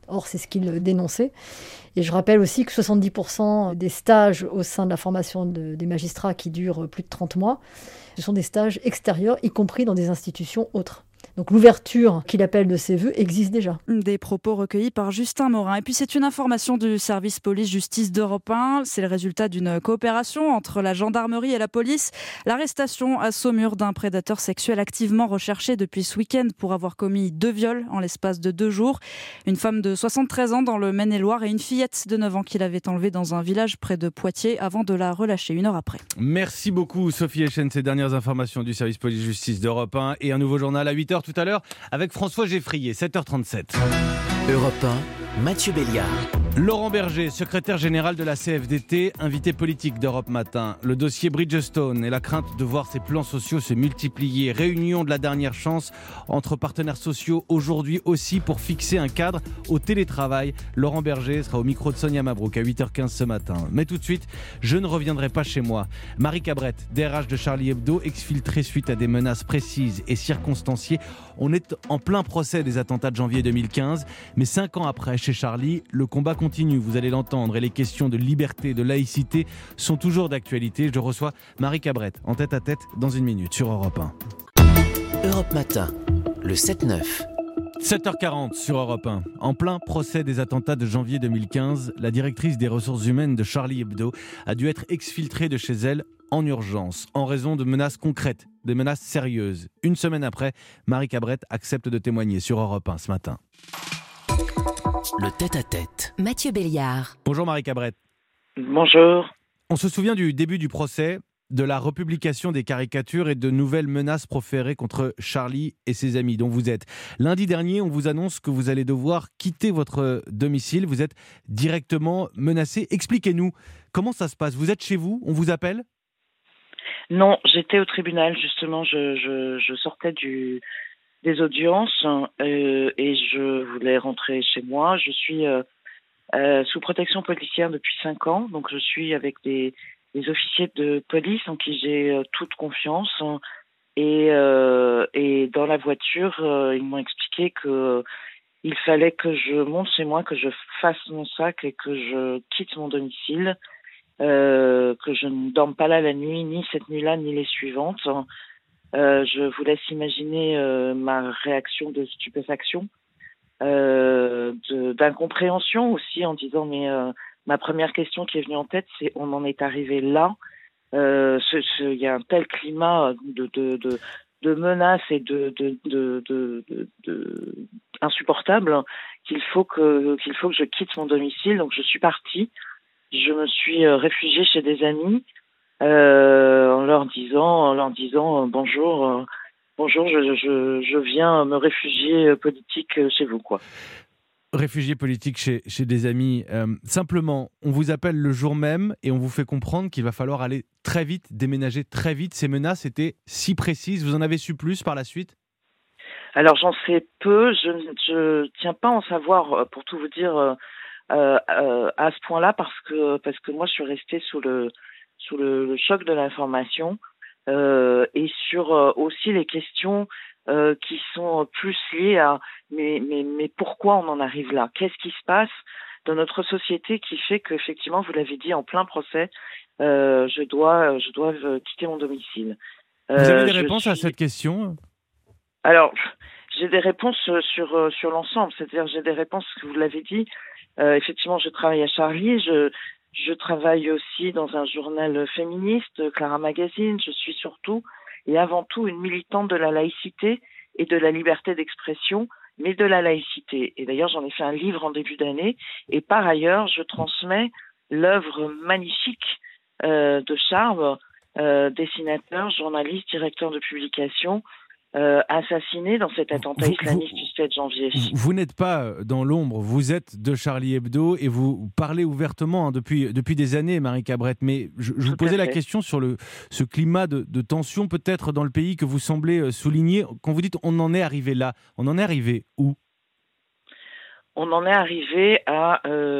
Or, c'est ce qu'il dénonçait. Et je rappelle aussi que 70% des stages au sein de la formation des magistrats qui durent plus de 30 mois, ce sont des stages extérieurs, y compris dans des institutions autres. Donc l'ouverture qu'il appelle de ses voeux existe déjà. Des propos recueillis par Justin Morin. Et puis c'est une information du service police-justice d'Europe 1. C'est le résultat d'une coopération entre la gendarmerie et la police. L'arrestation à Saumur d'un prédateur sexuel activement recherché depuis ce week-end pour avoir commis 2 viols en l'espace de 2 jours. Une femme de 73 ans dans le Maine-et-Loire et une fillette de 9 ans qu'il avait enlevée dans un village près de Poitiers avant de la relâcher 1 heure après. Merci beaucoup Sophie Echen, ces dernières informations du service police-justice d'Europe 1 et un nouveau journal à 8h tout à l'heure avec François Geffrier, 7h37. Europe 1, Mathieu Béliard. Laurent Berger, secrétaire général de la CFDT, invité politique d'Europe Matin. Le dossier Bridgestone et la crainte de voir ses plans sociaux se multiplier. Réunion de la dernière chance entre partenaires sociaux aujourd'hui aussi pour fixer un cadre au télétravail. Laurent Berger sera au micro de Sonia Mabrouk à 8h15 ce matin. Mais tout de suite, je ne reviendrai pas chez moi. Marie Cabrette, DRH de Charlie Hebdo, exfiltrée suite à des menaces précises et circonstanciées. On est en plein procès des attentats de janvier 2015, mais 5 ans après, chez Charlie, le combat continue, vous allez l'entendre, et les questions de liberté, de laïcité sont toujours d'actualité. Je reçois Marie Cabrette en tête-à-tête dans 1 minute sur Europe 1. Europe Matin, le 7-9. 7h40 sur Europe 1. En plein procès des attentats de janvier 2015, la directrice des ressources humaines de Charlie Hebdo a dû être exfiltrée de chez elle en urgence, en raison de menaces concrètes, des menaces sérieuses. 1 semaine après, Marie Cabrette accepte de témoigner sur Europe 1 ce matin. Le tête-à-tête. Mathieu Béliard. Bonjour Marie Cabrette. Bonjour. On se souvient du début du procès, de la republication des caricatures et de nouvelles menaces proférées contre Charlie et ses amis dont vous êtes. Lundi dernier, on vous annonce que vous allez devoir quitter votre domicile. Vous êtes directement menacé. Expliquez-nous, comment ça se passe ? Vous êtes chez vous ? On vous appelle ? Non, j'étais au tribunal justement. Je sortais des audiences et je voulais rentrer chez moi. Je suis sous protection policière depuis 5 ans, donc je suis avec des officiers de police en qui j'ai toute confiance. Et dans la voiture, ils m'ont expliqué que il fallait que je monte chez moi, que je fasse mon sac et que je quitte mon domicile, que je ne dorme pas là la nuit, ni cette nuit-là, ni les suivantes. Je vous laisse imaginer ma réaction de stupéfaction, d'incompréhension aussi, en disant mais ma première question qui est venue en tête, c'est on en est arrivé là. Il y a un tel climat de menaces et de insupportable qu'il faut que je quitte mon domicile. Donc je suis partie. Je me suis réfugiée chez des amis. En leur disant bonjour, je viens me réfugier politique chez vous, quoi. Réfugié politique chez des amis. Simplement, on vous appelle le jour même et on vous fait comprendre qu'il va falloir aller très vite, déménager très vite. Ces menaces étaient si précises. Vous en avez su plus par la suite ? Alors j'en sais peu. Je tiens pas à en savoir, pour tout vous dire, à ce point-là, parce que moi je suis restée sous le choc de l'information et sur aussi les questions qui sont plus liées à mais pourquoi on en arrive là ? Qu'est-ce qui se passe dans notre société qui fait qu'effectivement, vous l'avez dit, en plein procès, je dois quitter mon domicile. Vous avez des réponses à cette question ? Alors, j'ai des réponses sur l'ensemble, c'est-à-dire j'ai des réponses, vous l'avez dit, effectivement je travaille à Charlie, je travaille aussi dans un journal féministe, Clara Magazine. Je suis surtout et avant tout une militante de la laïcité et de la liberté d'expression, mais de la laïcité. Et d'ailleurs, j'en ai fait un livre en début d'année. Et par ailleurs, je transmets l'œuvre magnifique de Charles, dessinateur, journaliste, directeur de publication, assassiné dans cet attentat islamiste du 7 janvier. Vous n'êtes pas dans l'ombre, vous êtes de Charlie Hebdo et vous parlez ouvertement depuis des années, Marie Cabrette. Mais je vous posais la question sur ce climat de tension peut-être dans le pays que vous semblez souligner. Quand vous dites on en est arrivé là, on en est arrivé où ? On en est arrivé à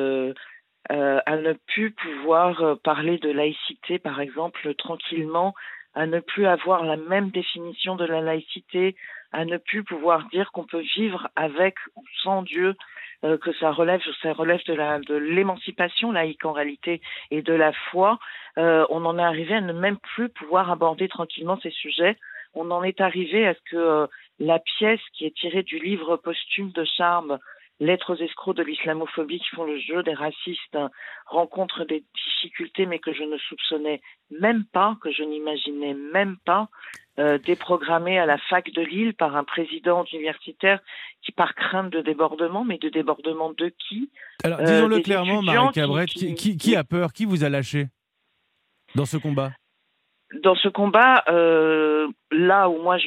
ne plus pouvoir parler de laïcité, par exemple, tranquillement, à ne plus avoir la même définition de la laïcité, à ne plus pouvoir dire qu'on peut vivre avec ou sans Dieu, que ça relève de l'émancipation laïque en réalité et de la foi. On en est arrivé à ne même plus pouvoir aborder tranquillement ces sujets. On en est arrivé à ce que la pièce qui est tirée du livre posthume de Charme, Lettres aux escrocs de l'islamophobie qui font le jeu des racistes, rencontre des difficultés mais que je ne soupçonnais même pas, que je n'imaginais même pas, déprogrammée à la fac de Lille par un président universitaire qui, par crainte de débordement, mais de débordement de qui? Alors disons-le clairement, Marie Cabrette, qui a peur? Qui vous a lâché dans ce combat? Dans ce combat, là où moi j'ai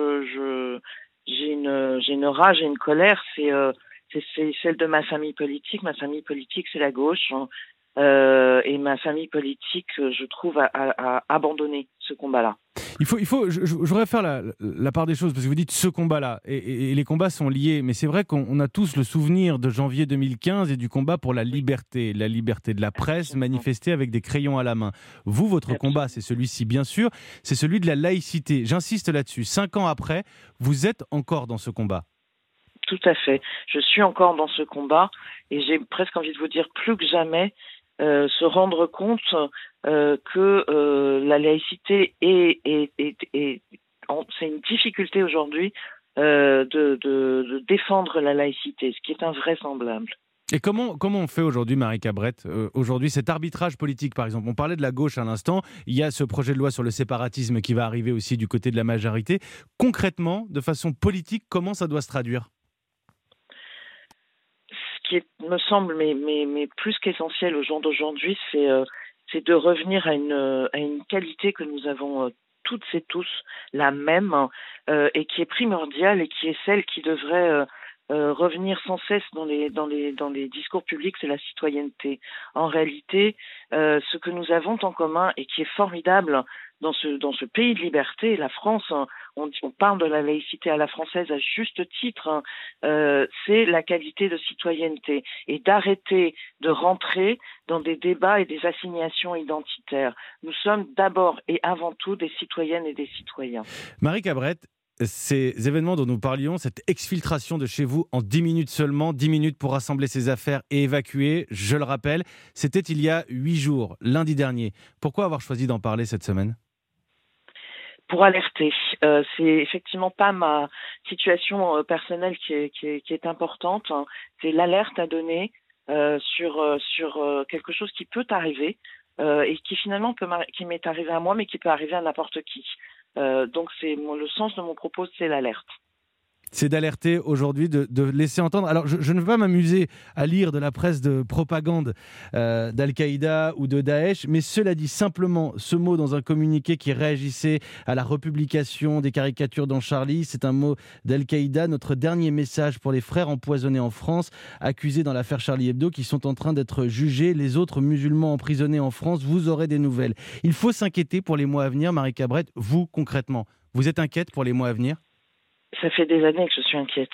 une rage et une colère, c'est celle de ma famille politique. Ma famille politique, c'est la gauche. Et ma famille politique, je trouve, a abandonné ce combat-là. Je voudrais faire la part des choses, parce que vous dites ce combat-là, et les combats sont liés, mais c'est vrai qu'on a tous le souvenir de janvier 2015 et du combat pour la liberté de la presse, manifestée avec des crayons à la main. Vous, votre combat, c'est celui-ci, bien sûr, c'est celui de la laïcité. J'insiste là-dessus. 5 ans après, vous êtes encore dans ce combat. Tout à fait. Je suis encore dans ce combat, et j'ai presque envie de vous dire plus que jamais, se rendre compte que la laïcité c'est une difficulté aujourd'hui de défendre la laïcité, ce qui est invraisemblable. Et comment on fait aujourd'hui, Marie Cabrette, aujourd'hui, cet arbitrage politique, par exemple? On parlait de la gauche à l'instant, il y a ce projet de loi sur le séparatisme qui va arriver aussi du côté de la majorité. Concrètement, de façon politique, comment ça doit se traduire? Ce qui me semble mais plus qu'essentiel au jour d'aujourd'hui, c'est de revenir à une qualité que nous avons toutes et tous, la même, et qui est primordiale et qui est celle qui devrait revenir sans cesse dans les discours publics, c'est la citoyenneté. En réalité, ce que nous avons en commun et qui est formidable dans ce pays de liberté, la France, on parle de la laïcité à la française à juste titre, c'est la qualité de citoyenneté et d'arrêter de rentrer dans des débats et des assignations identitaires. Nous sommes d'abord et avant tout des citoyennes et des citoyens. Marie Cabrette, ces événements dont nous parlions, cette exfiltration de chez vous en 10 minutes seulement, 10 minutes pour rassembler ses affaires et évacuer, je le rappelle, c'était il y a 8 jours, lundi dernier. Pourquoi avoir choisi d'en parler cette semaine ? Pour alerter. C'est effectivement pas ma situation personnelle qui est importante. C'est l'alerte à donner sur quelque chose qui peut arriver et qui finalement qui m'est arrivé à moi, mais qui peut arriver à n'importe qui. Donc le sens de mon propos, c'est l'alerte. C'est d'alerter aujourd'hui, de laisser entendre. Alors, je ne veux pas m'amuser à lire de la presse de propagande d'Al-Qaïda ou de Daesh, mais cela dit simplement ce mot dans un communiqué qui réagissait à la republication des caricatures dans Charlie. C'est un mot d'Al-Qaïda. Notre dernier message pour les frères empoisonnés en France, accusés dans l'affaire Charlie Hebdo, qui sont en train d'être jugés. Les autres musulmans emprisonnés en France, vous aurez des nouvelles. Il faut s'inquiéter pour les mois à venir, Marie Cabrette. Vous, concrètement, vous êtes inquiète pour les mois à venir ? Ça fait des années que je suis inquiète.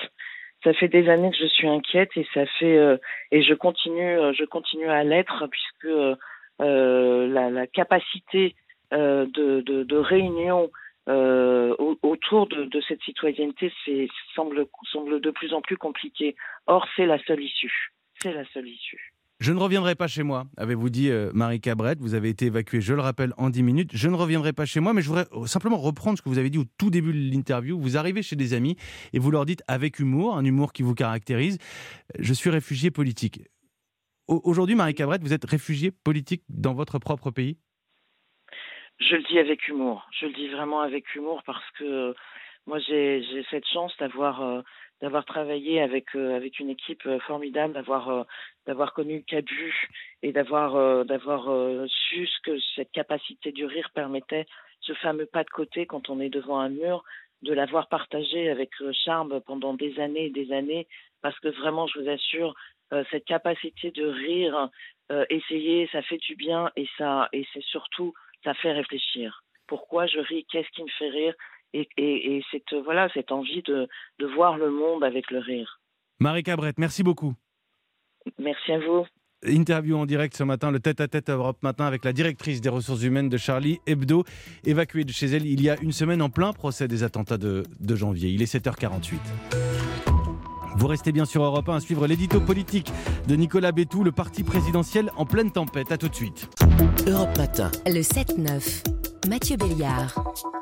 Et ça fait et je continue à l'être puisque la capacité de réunion autour de cette citoyenneté semble de plus en plus compliquée. Or, c'est la seule issue. Je ne reviendrai pas chez moi, avez-vous dit Marie Cabrette. Vous avez été évacuée, je le rappelle, en 10 minutes. Je ne reviendrai pas chez moi, mais je voudrais simplement reprendre ce que vous avez dit au tout début de l'interview. Vous arrivez chez des amis et vous leur dites avec humour, un humour qui vous caractérise, je suis réfugié politique. Aujourd'hui, Marie Cabrette, vous êtes réfugiée politique dans votre propre pays ? Je le dis avec humour. Je le dis vraiment avec humour parce que moi, j'ai cette chance d'avoir travaillé avec une équipe formidable, d'avoir connu Cabu et d'avoir su ce que cette capacité du rire permettait, ce fameux pas de côté quand on est devant un mur, de l'avoir partagé avec Charme pendant des années et des années, parce que vraiment, je vous assure, cette capacité de rire, essayer, ça fait du bien et c'est surtout, ça fait réfléchir. Pourquoi je ris ? Qu'est-ce qui me fait rire ? Et cette envie de voir le monde avec le rire. Marie Cabrette, merci beaucoup. Merci à vous. Interview en direct ce matin, le tête-à-tête Europe Matin avec la directrice des ressources humaines de Charlie Hebdo, évacuée de chez elle il y a une semaine en plein procès des attentats de janvier. Il est 7h48. Vous restez bien sur Europe 1 à suivre l'édito politique de Nicolas Bétou, le parti présidentiel en pleine tempête. À tout de suite. Europe Matin. Le 7-9. Mathieu Béliard.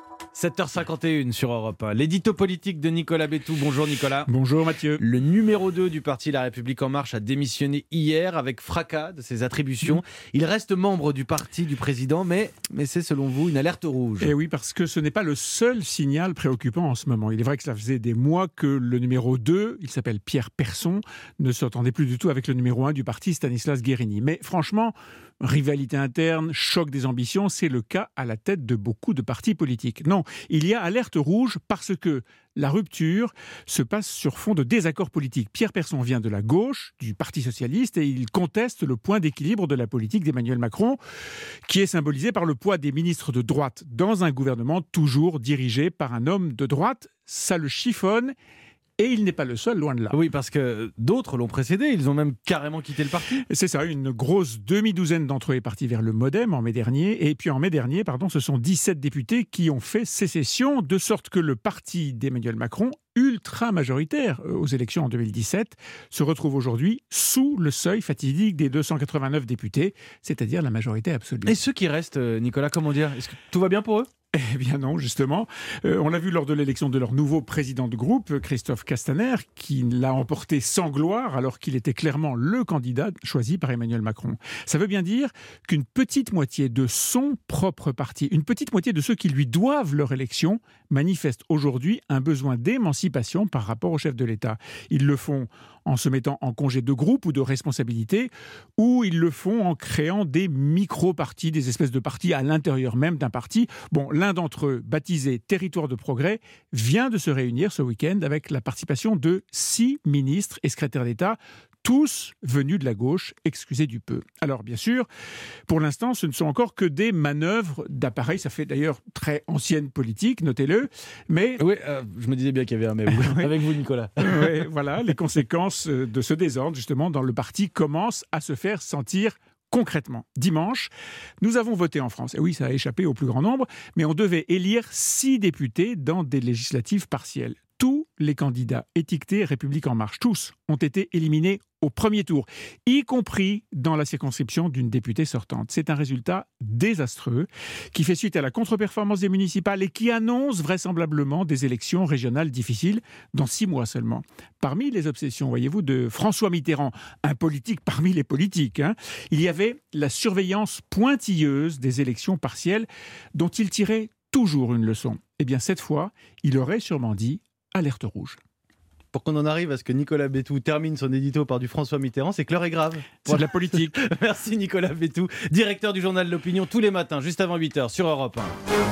7h51 sur Europe 1. L'édito politique de Nicolas Bétou. Bonjour Nicolas. Bonjour Mathieu. Le numéro 2 du parti La République En Marche a démissionné hier avec fracas de ses attributions. Il reste membre du parti du président, mais c'est selon vous une alerte rouge. Et oui, parce que ce n'est pas le seul signal préoccupant en ce moment. Il est vrai que cela faisait des mois que le numéro 2, il s'appelle Pierre Persson, ne s'entendait plus du tout avec le numéro 1 du parti, Stanislas Guerini. Mais franchement, rivalité interne, choc des ambitions, c'est le cas à la tête de beaucoup de partis politiques. Non, il y a alerte rouge parce que la rupture se passe sur fond de désaccords politiques. Pierre Persson vient de la gauche, du Parti socialiste, et il conteste le point d'équilibre de la politique d'Emmanuel Macron, qui est symbolisé par le poids des ministres de droite dans un gouvernement toujours dirigé par un homme de droite. Ça le chiffonne. Et il n'est pas le seul, loin de là. Oui, parce que d'autres l'ont précédé, ils ont même carrément quitté le parti. C'est ça, une grosse demi-douzaine d'entre eux est partie vers le MoDem en mai dernier. Et puis en mai dernier, ce sont 17 députés qui ont fait sécession, de sorte que le parti d'Emmanuel Macron, ultra majoritaire aux élections en 2017, se retrouve aujourd'hui sous le seuil fatidique des 289 députés, c'est-à-dire la majorité absolue. Et ceux qui restent, Nicolas, comment dire, est-ce que tout va bien pour eux ? Eh bien non, justement. On l'a vu lors de l'élection de leur nouveau président de groupe, Christophe Castaner, qui l'a emporté sans gloire alors qu'il était clairement le candidat choisi par Emmanuel Macron. Ça veut bien dire qu'une petite moitié de son propre parti, une petite moitié de ceux qui lui doivent leur élection, manifestent aujourd'hui un besoin d'émancipation par rapport au chef de l'État. Ils le font en se mettant en congé de groupe ou de responsabilité, ou ils le font en créant des micro-partis, des espèces de partis à l'intérieur même d'un parti. Bon, l'un d'entre eux, baptisé Territoire de Progrès, vient de se réunir ce week-end avec la participation de 6 ministres et secrétaires d'État, tous venus de la gauche, excusez du peu. Alors bien sûr, pour l'instant, ce ne sont encore que des manœuvres d'appareil, ça fait d'ailleurs très ancienne politique, notez-le, mais... Oui, je me disais bien qu'il y avait un mais avec vous Nicolas. Oui, voilà, les conséquences de ce désordre, justement, dans le parti commencent à se faire sentir concrètement. Dimanche, nous avons voté en France. Et oui, ça a échappé au plus grand nombre, mais on devait élire 6 députés dans des législatives partielles. Tous les candidats étiquetés République En Marche, tous, ont été éliminés au premier tour, y compris dans la circonscription d'une députée sortante. C'est un résultat désastreux qui fait suite à la contre-performance des municipales et qui annonce vraisemblablement des élections régionales difficiles dans 6 mois seulement. Parmi les obsessions, voyez-vous, de François Mitterrand, un politique parmi les politiques, il y avait la surveillance pointilleuse des élections partielles dont il tirait toujours une leçon. Eh bien, cette fois, il aurait sûrement dit alerte rouge. Pour qu'on en arrive à ce que Nicolas Bétou termine son édito par du François Mitterrand, c'est que l'heure est grave. C'est de la politique. Merci Nicolas Bétou, directeur du journal L'Opinion, tous les matins, juste avant 8h sur Europe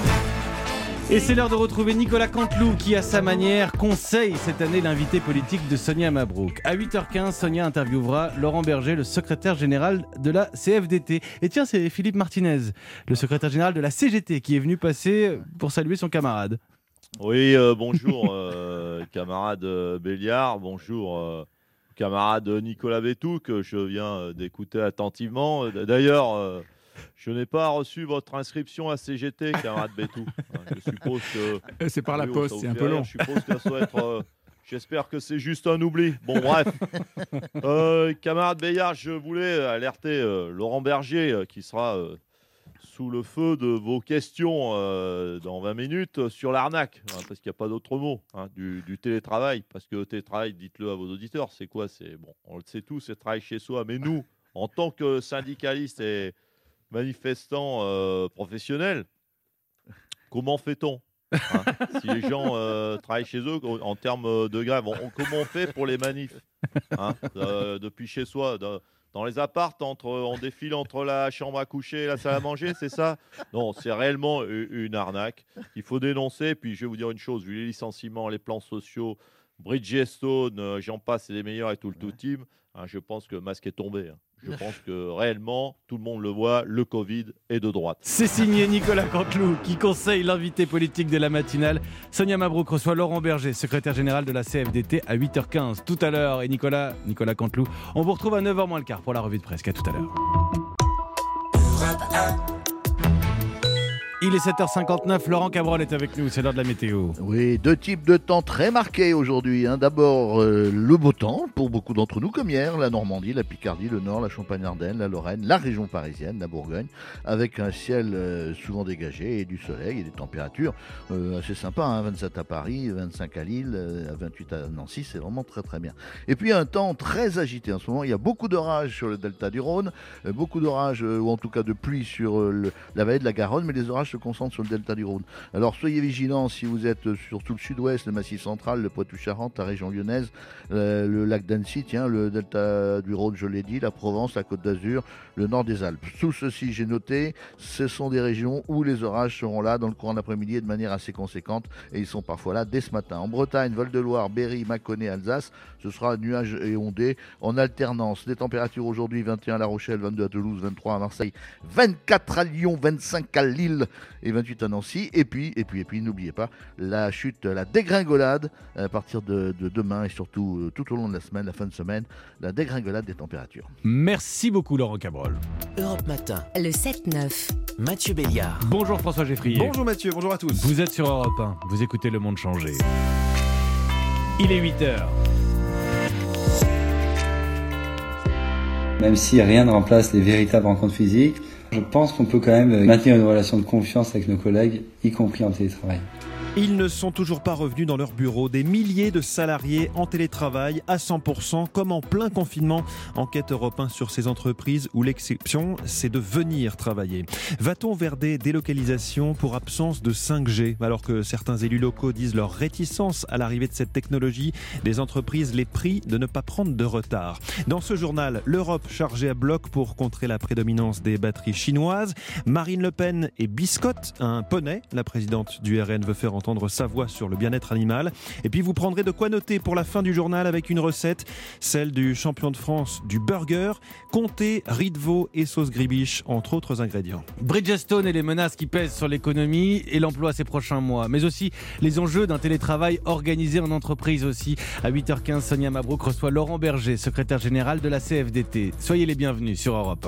1. Et c'est l'heure de retrouver Nicolas Canteloup qui, à sa manière, conseille cette année l'invité politique de Sonia Mabrouk. À 8h15, Sonia interviewera Laurent Berger, le secrétaire général de la CFDT. Et tiens, c'est Philippe Martinez, le secrétaire général de la CGT, qui est venu passer pour saluer son camarade. Oui, bonjour camarade Béliard, bonjour camarade Nicolas Bétou que je viens d'écouter attentivement. D'ailleurs, je n'ai pas reçu votre inscription à CGT, camarade Bétou. Je suppose que... C'est par la poste, c'est un peu long. Je suppose que ça doit être... J'espère que c'est juste un oubli. Bon, bref. Camarade Béliard, je voulais alerter Laurent Berger qui sera... sous le feu de vos questions dans 20 minutes sur l'arnaque, parce qu'il n'y a pas d'autre mot, du télétravail, parce que le télétravail, dites-le à vos auditeurs, c'est quoi ? On le sait tous, c'est travail chez soi, mais nous, en tant que syndicalistes et manifestants professionnels, comment fait-on ? Si les gens travaillent chez eux en termes de grève, comment on fait pour les manifs depuis chez soi dans les apparts, on défile entre la chambre à coucher et la salle à manger, c'est ça ? Non, c'est réellement une arnaque qu'il faut dénoncer. Puis je vais vous dire une chose, vu les licenciements, les plans sociaux, Bridgestone, j'en passe, c'est les meilleurs et tout le team, je pense que le masque est tombé. Je pense que réellement, tout le monde le voit, le Covid est de droite. C'est signé Nicolas Canteloup qui conseille l'invité politique de la matinale. Sonia Mabrouk reçoit Laurent Berger, secrétaire général de la CFDT à 8h15 tout à l'heure. Et Nicolas Canteloup, on vous retrouve à 9h moins le quart pour la revue de presse. À tout à l'heure. Il est 7h59, Laurent Cabrol est avec nous, c'est l'heure de la météo. Oui, 2 types de temps très marqués aujourd'hui. D'abord, le beau temps pour beaucoup d'entre nous, comme hier, la Normandie, la Picardie, le Nord, la Champagne-Ardenne, la Lorraine, la région parisienne, la Bourgogne, avec un ciel souvent dégagé et du soleil et des températures assez sympas, 27 à Paris, 25 à Lille, 28 à Nancy, c'est vraiment très très bien. Et puis un temps très agité en ce moment, il y a beaucoup d'orages sur le delta du Rhône, beaucoup d'orages, ou en tout cas de pluie sur la vallée de la Garonne, mais les orages se concentrent sur le delta du Rhône. Alors soyez vigilants si vous êtes sur tout le sud-ouest, le Massif central, le Poitou-Charentes, la région lyonnaise, le lac d'Annecy, le delta du Rhône, je l'ai dit, la Provence, la Côte d'Azur, le nord des Alpes. Tout ceci, j'ai noté, ce sont des régions où les orages seront là dans le courant de l'après-midi et de manière assez conséquente, et ils sont parfois là dès ce matin. En Bretagne, Val-de-Loire, Berry, Mâconnais, Alsace, ce sera nuages et ondées en alternance. Les températures aujourd'hui, 21 à La Rochelle, 22 à Toulouse, 23 à Marseille, 24 à Lyon, 25 à Lille et 28 à Nancy. Et puis, n'oubliez pas la chute, la dégringolade à partir de demain et surtout tout au long de la semaine, la fin de semaine, la dégringolade des températures. Merci beaucoup Laurent Cabrol. Europe Matin. Le 7-9. Mathieu Béliard. Bonjour François Geffrier. Bonjour Mathieu, bonjour à tous. Vous êtes sur Europe 1, vous écoutez Le Monde changer. Il est 8h. Même si rien ne remplace les véritables rencontres physiques, je pense qu'on peut quand même maintenir une relation de confiance avec nos collègues, y compris en télétravail. Ils ne sont toujours pas revenus dans leur bureau. Des milliers de salariés en télétravail à 100%, comme en plein confinement. Enquête Europe 1 sur ces entreprises où l'exception, c'est de venir travailler. Va-t-on vers des délocalisations pour absence de 5G ? Alors que certains élus locaux disent leur réticence à l'arrivée de cette technologie, les entreprises les prient de ne pas prendre de retard. Dans ce journal, l'Europe chargée à bloc pour contrer la prédominance des batteries chinoises. Marine Le Pen et biscotte un poney. La présidente du RN veut faire entendre sa voix sur le bien-être animal. Et puis vous prendrez de quoi noter pour la fin du journal avec une recette, celle du champion de France du burger, comté, riz de veau et sauce gribiche, entre autres ingrédients. Bridgestone et les menaces qui pèsent sur l'économie et l'emploi ces prochains mois, mais aussi les enjeux d'un télétravail organisé en entreprise aussi. À 8h15, Sonia Mabrouk reçoit Laurent Berger, secrétaire général de la CFDT. Soyez les bienvenus sur Europe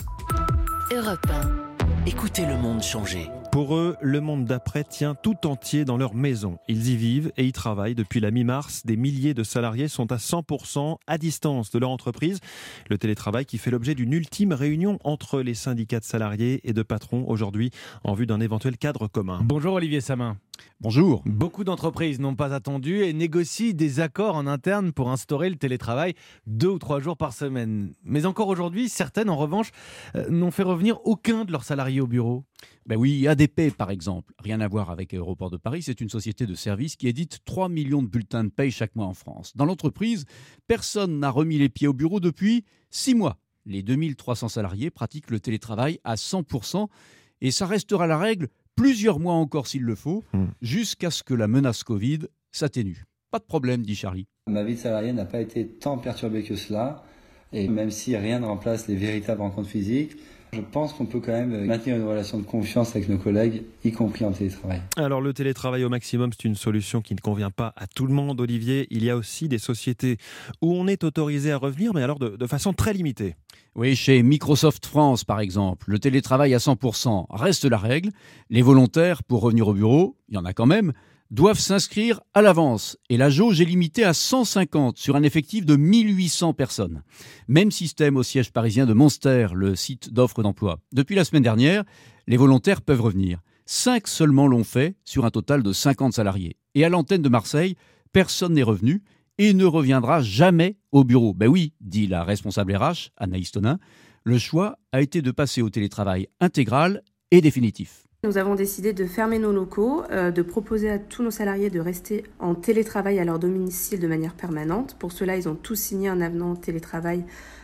1. Europe 1. Écoutez le monde changer. Pour eux, le monde d'après tient tout entier dans leur maison. Ils y vivent et y travaillent. Depuis la mi-mars, des milliers de salariés sont à 100% à distance de leur entreprise. Le télétravail qui fait l'objet d'une ultime réunion entre les syndicats de salariés et de patrons aujourd'hui en vue d'un éventuel cadre commun. Bonjour Olivier Samin. Bonjour. Beaucoup d'entreprises n'ont pas attendu et négocient des accords en interne pour instaurer le télétravail 2 ou 3 jours par semaine. Mais encore aujourd'hui, certaines en revanche n'ont fait revenir aucun de leurs salariés au bureau. Ben oui, ADP par exemple, rien à voir avec Aéroport de Paris, c'est une société de services qui édite 3 millions de bulletins de paye chaque mois en France. Dans l'entreprise, personne n'a remis les pieds au bureau depuis 6 mois. Les 2300 salariés pratiquent le télétravail à 100% et ça restera la règle plusieurs mois encore s'il le faut, jusqu'à ce que la menace Covid s'atténue. Pas de problème, dit Charlie. Ma vie de salarié n'a pas été tant perturbée que cela, et même si rien ne remplace les véritables rencontres physiques, je pense qu'on peut quand même maintenir une relation de confiance avec nos collègues, y compris en télétravail. Alors le télétravail au maximum, c'est une solution qui ne convient pas à tout le monde, Olivier. Il y a aussi des sociétés où on est autorisé à revenir, mais alors de façon très limitée. Oui, chez Microsoft France, par exemple, le télétravail à 100% reste la règle. Les volontaires, pour revenir au bureau, il y en a quand même, doivent s'inscrire à l'avance. Et la jauge est limitée à 150 sur un effectif de 1800 personnes. Même système au siège parisien de Monster, le site d'offres d'emploi. Depuis la semaine dernière, les volontaires peuvent revenir. 5 seulement l'ont fait sur un total de 50 salariés. Et à l'antenne de Marseille, personne n'est revenu et ne reviendra jamais au bureau. Ben oui, dit la responsable RH, Anaïs Tonin, le choix a été de passer au télétravail intégral et définitif. Nous avons décidé de fermer nos locaux, de proposer à tous nos salariés de rester en télétravail à leur domicile de manière permanente. Pour cela, ils ont tous signé un avenant télétravail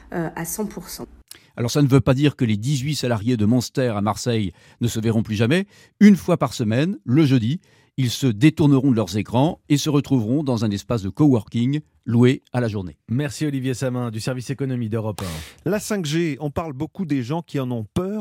à 100%. Alors ça ne veut pas dire que les 18 salariés de Monster à Marseille ne se verront plus jamais. Une fois par semaine, le jeudi, ils se détourneront de leurs écrans et se retrouveront dans un espace de coworking loué à la journée. Merci Olivier Samin du service économie d'Europe 1. La 5G, on parle beaucoup des gens qui en ont peur.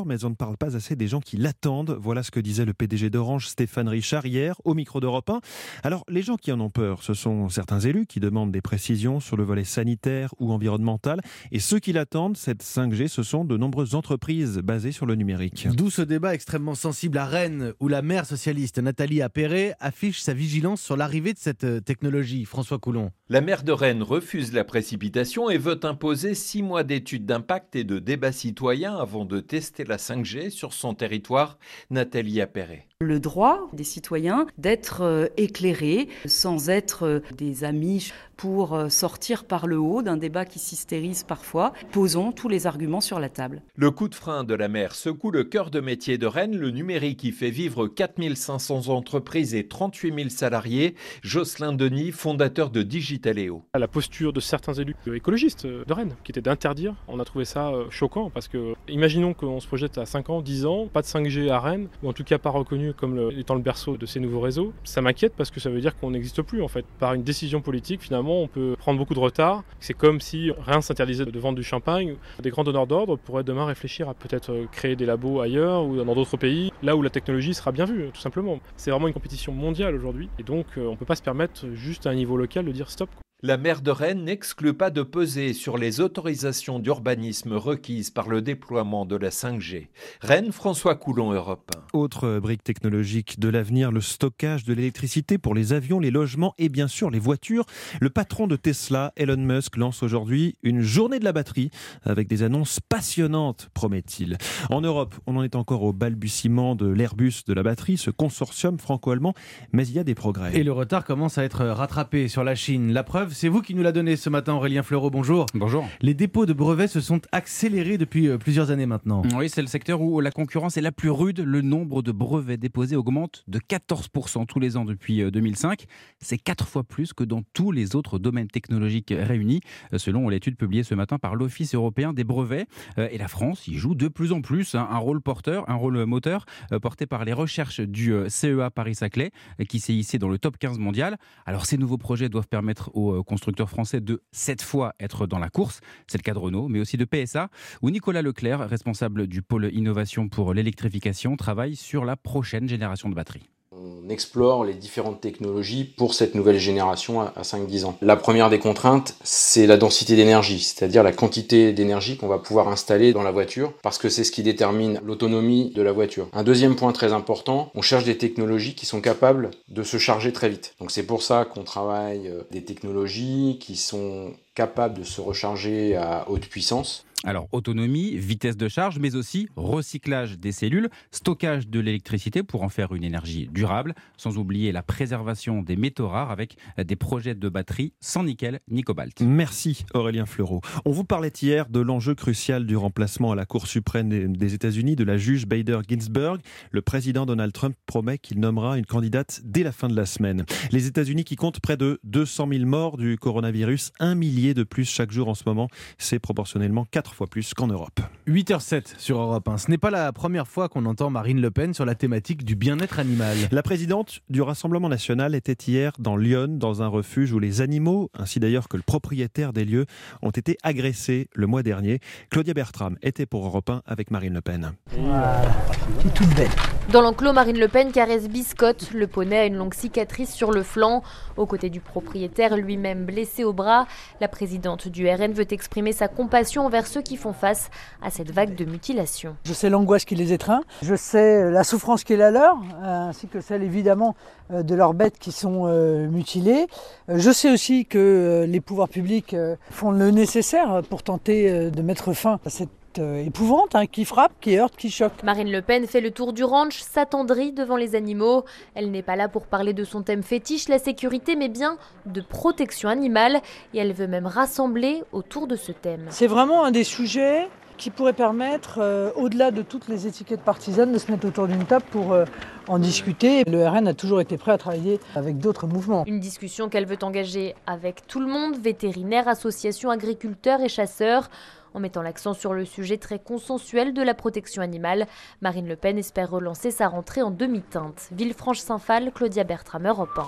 peur, mais on ne parle pas assez des gens qui l'attendent. Voilà ce que disait le PDG d'Orange, Stéphane Richard, hier, au micro d'Europe 1. Alors, les gens qui en ont peur, ce sont certains élus qui demandent des précisions sur le volet sanitaire ou environnemental. Et ceux qui l'attendent, cette 5G, ce sont de nombreuses entreprises basées sur le numérique. D'où ce débat extrêmement sensible à Rennes, où la maire socialiste Nathalie Appéré affiche sa vigilance sur l'arrivée de cette technologie. François Coulon. La maire de Rennes refuse la précipitation et veut imposer 6 mois d'études d'impact et de débat citoyen avant de tester la 5G sur son territoire. Nathalie Appéré. Le droit des citoyens d'être éclairés sans être des amis pour sortir par le haut d'un débat qui s'hystérise parfois. Posons tous les arguments sur la table. Le coup de frein de la maire secoue le cœur de métier de Rennes, le numérique qui fait vivre 4500 entreprises et 38 000 salariés. Jocelyn Denis, fondateur de Digitaléo. La posture de certains élus écologistes de Rennes, qui était d'interdire, on a trouvé ça choquant parce que, imaginons qu'on se projette à 5 ans, 10 ans, pas de 5G à Rennes, ou en tout cas pas reconnu comme étant le berceau de ces nouveaux réseaux. Ça m'inquiète parce que ça veut dire qu'on n'existe plus en fait. Par une décision politique, finalement, on peut prendre beaucoup de retard. C'est comme si rien s'interdisait de vendre du champagne. Des grands donneurs d'ordre pourraient demain réfléchir à peut-être créer des labos ailleurs ou dans d'autres pays, là où la technologie sera bien vue, tout simplement. C'est vraiment une compétition mondiale aujourd'hui et donc on ne peut pas se permettre juste à un niveau local de dire stop. La maire de Rennes n'exclut pas de peser sur les autorisations d'urbanisme requises par le déploiement de la 5G. Rennes, François Coulon, Europe 1. Autre brique technologique de l'avenir, le stockage de l'électricité pour les avions, les logements et bien sûr les voitures. Le patron de Tesla, Elon Musk, lance aujourd'hui une journée de la batterie avec des annonces passionnantes, promet-il. En Europe, on en est encore au balbutiement de l'Airbus de la batterie, ce consortium franco-allemand, mais il y a des progrès. Et le retard commence à être rattrapé sur la Chine. La preuve, c'est vous qui nous l'a donné ce matin, Aurélien Fleureau. Bonjour. Bonjour. Les dépôts de brevets se sont accélérés depuis plusieurs années maintenant. Oui, c'est le secteur où la concurrence est la plus rude. Le nombre de brevets déposés augmente de 14% tous les ans depuis 2005. C'est 4 fois plus que dans tous les autres domaines technologiques réunis, selon l'étude publiée ce matin par l'Office européen des brevets. Et la France y joue de plus en plus un rôle moteur, porté par les recherches du CEA Paris-Saclay, qui s'est hissé dans le top 15 mondial. Alors, ces nouveaux projets doivent permettre aux constructeurs français de 7 fois être dans la course. C'est le cas de Renault, mais aussi de PSA, où Nicolas Leclerc, responsable du pôle innovation pour l'électrification, travaille sur la prochaine génération de batteries. On explore les différentes technologies pour cette nouvelle génération à 5-10 ans. La première des contraintes, c'est la densité d'énergie, c'est-à-dire la quantité d'énergie qu'on va pouvoir installer dans la voiture, parce que c'est ce qui détermine l'autonomie de la voiture. Un deuxième point très important, on cherche des technologies qui sont capables de se charger très vite. Donc c'est pour ça qu'on travaille des technologies qui sont capables de se recharger à haute puissance. Alors, autonomie, vitesse de charge, mais aussi recyclage des cellules, stockage de l'électricité pour en faire une énergie durable, sans oublier la préservation des métaux rares avec des projets de batteries sans nickel ni cobalt. Merci Aurélien Fleureau. On vous parlait hier de l'enjeu crucial du remplacement à la Cour suprême des États-Unis de la juge Bader Ginsburg. Le président Donald Trump promet qu'il nommera une candidate dès la fin de la semaine. Les États-Unis qui comptent près de 200 000 morts du coronavirus, 1 millier de plus chaque jour en ce moment, c'est proportionnellement 4 fois plus qu'en Europe. 8h07 sur Europe 1. Ce n'est pas la première fois qu'on entend Marine Le Pen sur la thématique du bien-être animal. La présidente du Rassemblement national était hier dans Lyon, dans un refuge où les animaux, ainsi d'ailleurs que le propriétaire des lieux, ont été agressés le mois dernier. Claudia Bertram était pour Europe 1 avec Marine Le Pen. Voilà, c'est toute belle. Dans l'enclos, Marine Le Pen caresse Biscotte. Le poney a une longue cicatrice sur le flanc. Aux côtés du propriétaire, lui-même blessé au bras, la présidente du RN veut exprimer sa compassion envers ceux qui font face à cette vague de mutilation. Je sais l'angoisse qui les étreint, je sais la souffrance qui est la leur, ainsi que celle évidemment de leurs bêtes qui sont mutilées. Je sais aussi que les pouvoirs publics font le nécessaire pour tenter de mettre fin à cette épouvante qui frappe, qui heurte, qui choque. Marine Le Pen fait le tour du ranch, s'attendrit devant les animaux. Elle n'est pas là pour parler de son thème fétiche, la sécurité, mais bien de protection animale. Et elle veut même rassembler autour de ce thème. C'est vraiment un des sujets qui pourrait permettre, au-delà de toutes les étiquettes partisanes, de se mettre autour d'une table pour en discuter. Le RN a toujours été prêt à travailler avec d'autres mouvements. Une discussion qu'elle veut engager avec tout le monde, vétérinaires, associations, agriculteurs et chasseurs. En mettant l'accent sur le sujet très consensuel de la protection animale, Marine Le Pen espère relancer sa rentrée en demi-teinte. Villefranche-Saint-Phal, Claudia Bertram, Europe 1.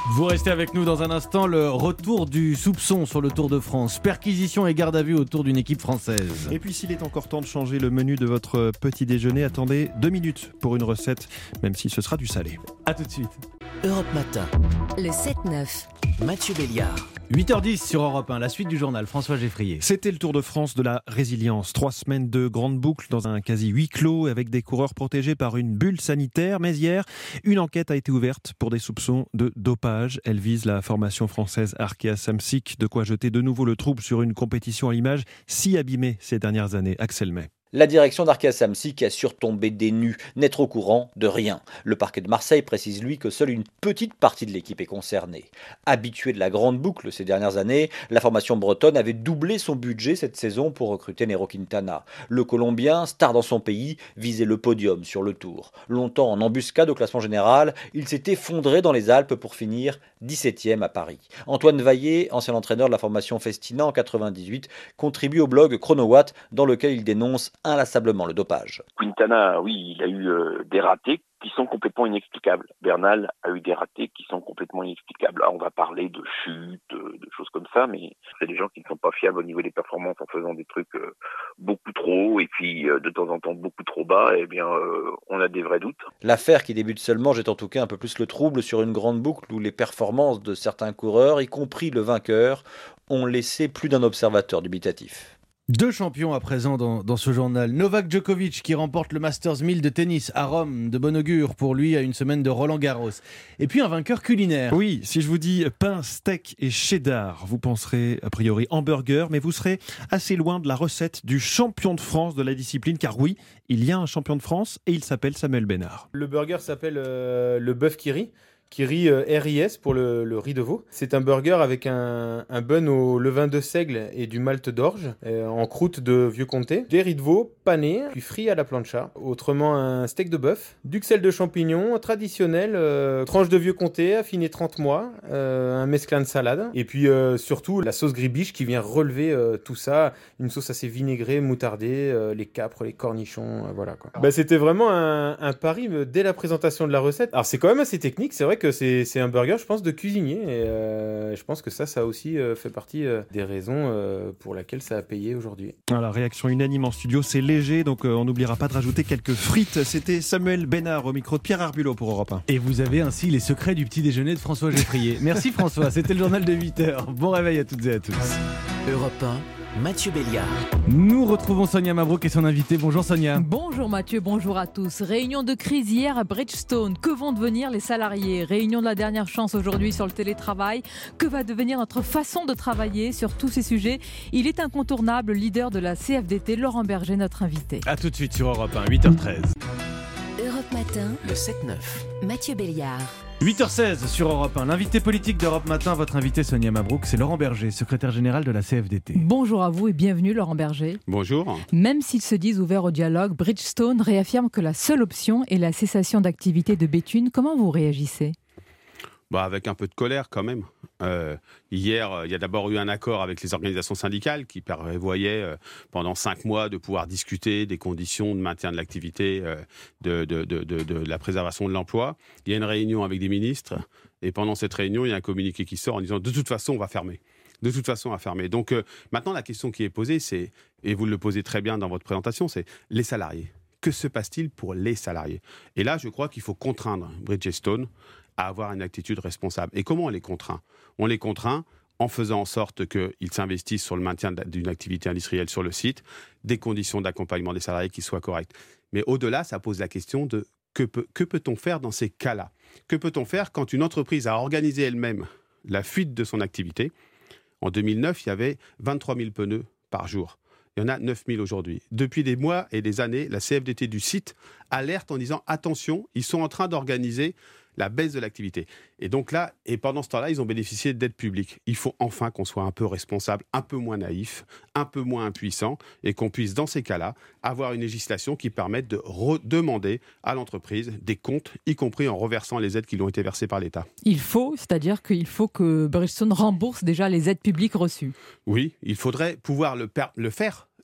Vous restez avec nous dans un instant, le retour du soupçon sur le Tour de France. Perquisition et garde à vue autour d'une équipe française. Et puis s'il est encore temps de changer le menu de votre petit déjeuner, attendez 2 minutes pour une recette, même si ce sera du salé. A tout de suite. Europe Matin. Le 7-9. Mathieu Béliard. 8h10 sur Europe 1, la suite du journal, François Geffrier. C'était le Tour de France de la résilience. 3 semaines de grandes boucles dans un quasi huis clos avec des coureurs protégés par une bulle sanitaire. Mais hier, une enquête a été ouverte pour des soupçons de dopage. Elle vise la formation française Arkea Samsic, de quoi jeter de nouveau le trouble sur une compétition à l'image si abîmée ces dernières années. Axel May. La direction d'Arkea Samsic assure tomber des nues, n'être au courant de rien. Le parquet de Marseille précise lui que seule une petite partie de l'équipe est concernée. Habituée de la grande boucle ces dernières années, la formation bretonne avait doublé son budget cette saison pour recruter Nairo Quintana. Le Colombien, star dans son pays, visait le podium sur le Tour. Longtemps en embuscade au classement général, il s'est effondré dans les Alpes pour finir 17e à Paris. Antoine Vaillé, ancien entraîneur de la formation Festina en 98, contribue au blog Chronowatt dans lequel il dénonce inlassablement le dopage. Quintana, oui, il a eu des ratés qui sont complètement inexplicables. Bernal a eu des ratés qui sont complètement inexplicables. Là, on va parler de chutes, de choses comme ça, mais c'est des gens qui ne sont pas fiables au niveau des performances en faisant des trucs beaucoup trop haut et puis de temps en temps beaucoup trop bas. Eh bien, on a des vrais doutes. L'affaire qui débute seulement jette en tout cas un peu plus le trouble sur une grande boucle où les performances de certains coureurs, y compris le vainqueur, ont laissé plus d'un observateur dubitatif. 2 champions à présent dans ce journal. Novak Djokovic qui remporte le Masters 1000 de tennis à Rome, de bon augure pour lui à une semaine de Roland Garros. Et puis un vainqueur culinaire. Oui, si je vous dis pain, steak et cheddar, vous penserez a priori hamburger, mais vous serez assez loin de la recette du champion de France de la discipline, car oui, il y a un champion de France et il s'appelle Samuel Bénard. Le burger s'appelle le bœuf qui rit. RIS pour le riz de veau. C'est un burger avec un bun au levain de seigle et du malt d'orge en croûte de vieux comté, des riz de veau panés puis frits à la plancha. Autrement un steak de bœuf, duxelles de champignons traditionnel, tranche de vieux comté affiné 30 mois, un mesclin de salade et puis surtout la sauce gribiche qui vient relever tout ça, une sauce assez vinaigrée, moutardée, les capres, les cornichons, voilà quoi. C'était vraiment un pari dès la présentation de la recette. Alors c'est quand même assez technique, c'est vrai que c'est un burger, je pense, de cuisinier. Et je pense que ça aussi fait partie des raisons pour lesquelles ça a payé aujourd'hui. La réaction unanime en studio, c'est léger, donc on n'oubliera pas de rajouter quelques frites. C'était Samuel Bénard au micro de Pierre Arbulot pour Europe 1. Et vous avez ainsi les secrets du petit déjeuner de François Geffrier. Merci François, c'était le journal de 8h. Bon réveil à toutes et à tous. Europe 1. Mathieu Béliard. Nous retrouvons Sonia Mabrouk et son invité. Bonjour Sonia. Bonjour Mathieu, bonjour à tous. Réunion de crise hier à Bridgestone. Que vont devenir les salariés ? Réunion de la dernière chance aujourd'hui sur le télétravail. Que va devenir notre façon de travailler sur tous ces sujets ? Il est incontournable, leader de la CFDT, Laurent Berger, notre invité. A tout de suite sur Europe 1, 8h13. Europe Matin. Le 7-9. Mathieu Béliard. 8h16 sur Europe 1. L'invité politique d'Europe Matin, votre invité Sonia Mabrouk, c'est Laurent Berger, secrétaire général de la CFDT. Bonjour à vous et bienvenue Laurent Berger. Bonjour. Même s'ils se disent ouverts au dialogue, Bridgestone réaffirme que la seule option est la cessation d'activité de Béthune. Comment vous réagissez ? Avec un peu de colère quand même. Hier, il y a d'abord eu un accord avec les organisations syndicales qui prévoyaient pendant 5 mois de pouvoir discuter des conditions de maintien de l'activité, de la préservation de l'emploi. Il y a une réunion avec des ministres et pendant cette réunion, il y a un communiqué qui sort en disant de toute façon, on va fermer. De toute façon, on va fermer. Donc maintenant, la question qui est posée, c'est, et vous le posez très bien dans votre présentation, c'est les salariés. Que se passe-t-il pour les salariés ? Et là, je crois qu'il faut contraindre Bridgestone à avoir une attitude responsable. Et comment on les contraint ? On les contraint en faisant en sorte qu'ils s'investissent sur le maintien d'une activité industrielle sur le site, des conditions d'accompagnement des salariés qui soient correctes. Mais au-delà, ça pose la question de que peut-on faire dans ces cas-là ? Que peut-on faire quand une entreprise a organisé elle-même la fuite de son activité ? En 2009, il y avait 23 000 pneus par jour. Il y en a 9 000 aujourd'hui. Depuis des mois et des années, la CFDT du site alerte en disant « Attention, ils sont en train d'organiser la baisse de l'activité ». Et donc là, et pendant ce temps-là, ils ont bénéficié d'aides publiques. Il faut enfin qu'on soit un peu responsable, un peu moins naïf, un peu moins impuissant, et qu'on puisse, dans ces cas-là, avoir une législation qui permette de redemander à l'entreprise des comptes, y compris en reversant les aides qui lui ont été versées par l'État. C'est-à-dire qu'il faut que Bridgestone rembourse déjà les aides publiques reçues. Oui, il faudrait pouvoir le faire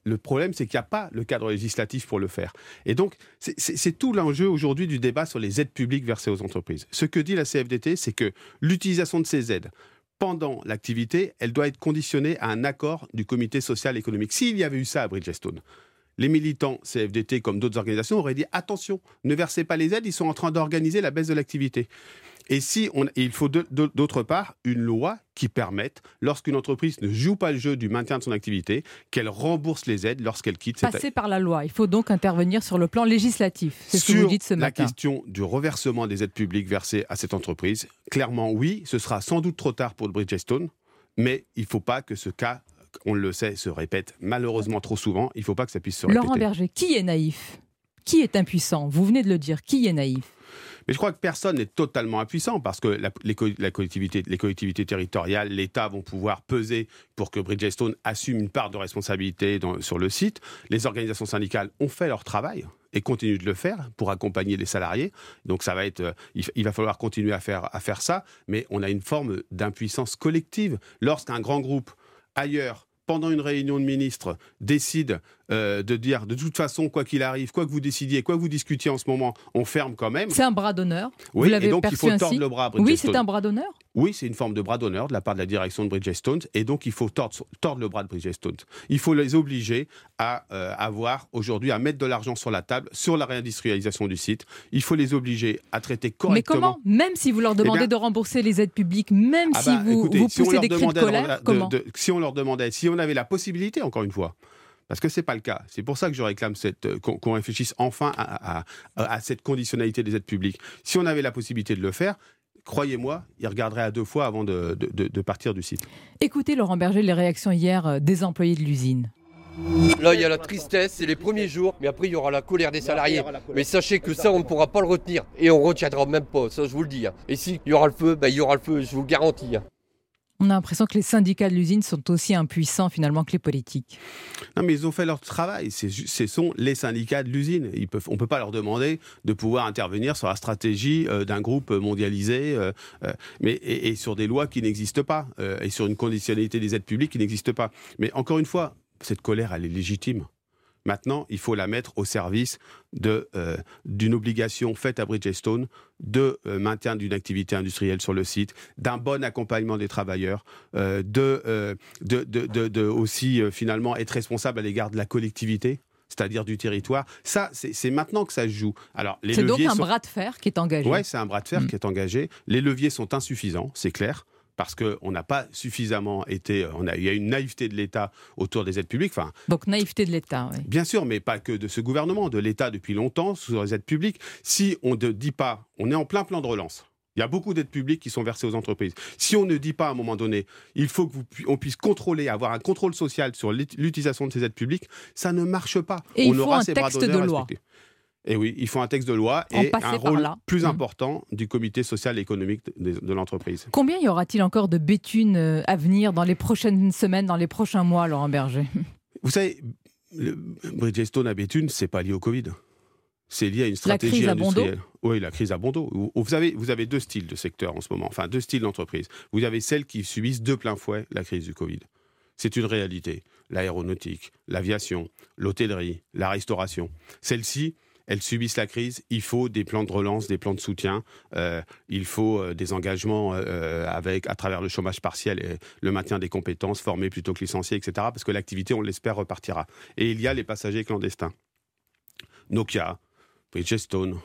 Le problème, c'est qu'il n'y a pas le cadre législatif pour le faire. Et donc, c'est tout l'enjeu aujourd'hui du débat sur les aides publiques versées aux entreprises. Ce que dit la CFDT, c'est que l'utilisation de ces aides pendant l'activité, elle doit être conditionnée à un accord du comité social et économique. S'il y avait eu ça à Bridgestone, les militants CFDT, comme d'autres organisations, auraient dit « Attention, ne versez pas les aides, ils sont en train d'organiser la baisse de l'activité ». Et il faut d'autre part une loi qui permette, lorsqu'une entreprise ne joue pas le jeu du maintien de son activité, qu'elle rembourse les aides lorsqu'elle quitte cette activité. Passer par la loi. Il faut donc intervenir sur le plan législatif. C'est ce que vous dites ce matin. Sur la question du reversement des aides publiques versées à cette entreprise, clairement oui, ce sera sans doute trop tard pour Bridgestone, mais il ne faut pas que ce cas, on le sait, se répète malheureusement trop souvent. Il ne faut pas que ça puisse se répéter. Laurent Berger, qui est naïf ? Qui est impuissant ? Vous venez de le dire, qui est naïf ? Mais je crois que personne n'est totalement impuissant parce que les collectivités territoriales, l'État vont pouvoir peser pour que Bridgestone assume une part de responsabilité sur le site. Les organisations syndicales ont fait leur travail et continuent de le faire pour accompagner les salariés. Donc ça va être, il va falloir continuer à faire ça, mais on a une forme d'impuissance collective. Lorsqu'un grand groupe ailleurs, pendant une réunion de ministres, décide de dire de toute façon, quoi qu'il arrive, quoi que vous décidiez, quoi que vous discutiez en ce moment, on ferme quand même. C'est un bras d'honneur. Oui, vous l'avez et donc perçu il faut ainsi. tordre le bras à Bridgestone. Oui, c'est un bras d'honneur. Oui, c'est une forme de bras d'honneur de la part de la direction de Bridgestone, et donc il faut tordre le bras de Bridgestone. Il faut les obliger à à mettre de l'argent sur la table, sur la réindustrialisation du site. Il faut les obliger à traiter correctement. Mais comment ? Même si vous leur demandez de rembourser les aides publiques, même vous poussez des cris de colère, comment ? Si on leur demandait, si on avait la possibilité, encore une fois, parce que ce n'est pas le cas. C'est pour ça que je réclame qu'on réfléchisse enfin à cette conditionnalité des aides publiques. Si on avait la possibilité de le faire, croyez-moi, ils regarderaient à deux fois avant de partir du site. Écoutez, Laurent Berger, les réactions hier des employés de l'usine. Là, il y a la tristesse, c'est les premiers jours, mais après, il y aura la colère des salariés. Mais sachez que ça, on ne pourra pas le retenir. Et on ne retiendra même pas, ça, je vous le dis. Et s'il y aura le feu, il y aura le feu, je vous le garantis. On a l'impression que les syndicats de l'usine sont aussi impuissants finalement que les politiques. Non, mais ils ont fait leur travail. Ce sont les syndicats de l'usine. On ne peut pas leur demander de pouvoir intervenir sur la stratégie d'un groupe mondialisé et sur des lois qui n'existent pas et sur une conditionnalité des aides publiques qui n'existe pas. Mais encore une fois, cette colère, elle est légitime. Maintenant, il faut la mettre au service d'une obligation faite à Bridgestone de maintien d'une activité industrielle sur le site, d'un bon accompagnement des travailleurs, aussi finalement être responsable à l'égard de la collectivité, c'est-à-dire du territoire. Ça, c'est maintenant que ça se joue. Alors, c'est donc un bras de fer qui est engagé. Oui, c'est un bras de fer qui est engagé. Les leviers sont insuffisants, c'est clair. Parce qu'on n'a pas suffisamment été... Il y a une naïveté de l'État autour des aides publiques. Donc naïveté de l'État, oui. Bien sûr, mais pas que de ce gouvernement, de l'État depuis longtemps sur les aides publiques. Si on ne dit pas... On est en plein plan de relance. Il y a beaucoup d'aides publiques qui sont versées aux entreprises. Si on ne dit pas à un moment donné, il faut qu'on puisse contrôler, avoir un contrôle social sur l'utilisation de ces aides publiques, ça ne marche pas. Et il faut un texte de loi. Et oui, il faut un texte de loi et un rôle plus important du comité social et économique de l'entreprise. Combien y aura-t-il encore de bétunes à venir dans les prochaines semaines, dans les prochains mois, Laurent Berger ? Vous savez, Bridgestone à Béthune, c'est pas lié au Covid. C'est lié à une stratégie industrielle. Oui, la crise à Bordeaux. Vous avez deux styles de secteur en ce moment, enfin deux styles d'entreprise. Vous avez celles qui subissent de plein fouet la crise du Covid. C'est une réalité. L'aéronautique, l'aviation, l'hôtellerie, la restauration. Celles-ci, elles subissent la crise, il faut des plans de relance, des plans de soutien, il faut des engagements à travers le chômage partiel et le maintien des compétences, former plutôt que licencier, etc. Parce que l'activité, on l'espère, repartira. Et il y a les passagers clandestins. Nokia, Bridgestone,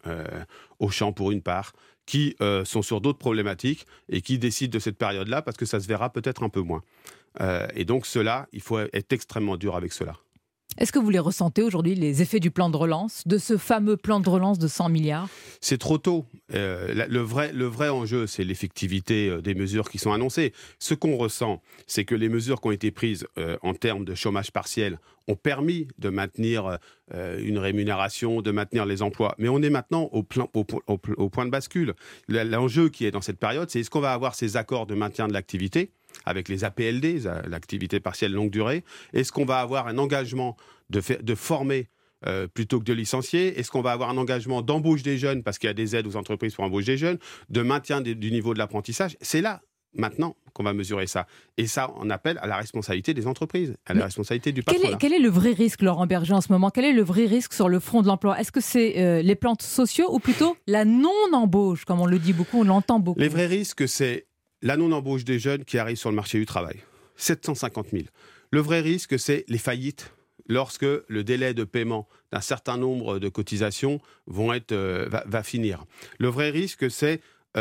Auchan pour une part, qui sont sur d'autres problématiques et qui décident de cette période-là parce que ça se verra peut-être un peu moins. Et donc cela, il faut être extrêmement dur avec cela. Est-ce que vous les ressentez aujourd'hui, les effets du plan de relance, de ce fameux plan de relance de 100 milliards ? C'est trop tôt. Le vrai enjeu, c'est l'effectivité des mesures qui sont annoncées. Ce qu'on ressent, c'est que les mesures qui ont été prises en termes de chômage partiel ont permis de maintenir une rémunération, de maintenir les emplois. Mais on est maintenant au point de bascule. L'enjeu qui est dans cette période, c'est est-ce qu'on va avoir ces accords de maintien de l'activité avec les APLD, l'activité partielle longue durée? Est-ce qu'on va avoir un engagement de former plutôt que de licencier? Est-ce qu'on va avoir un engagement d'embauche des jeunes, parce qu'il y a des aides aux entreprises pour embaucher des jeunes, de maintien du niveau de l'apprentissage? C'est là maintenant qu'on va mesurer ça. Et ça, on appelle à la responsabilité des entreprises, à la responsabilité du patronat. Quel est le vrai risque, Laurent Berger, en ce moment ? Quel est le vrai risque sur le front de l'emploi ? Est-ce que c'est les plans sociaux ou plutôt la non-embauche, comme on le dit beaucoup, on l'entend beaucoup ? Les vrais risques, c'est la non-embauche des jeunes qui arrivent sur le marché du travail. 750 000. Le vrai risque, c'est les faillites. Lorsque le délai de paiement d'un certain nombre de cotisations va finir. Le vrai risque, c'est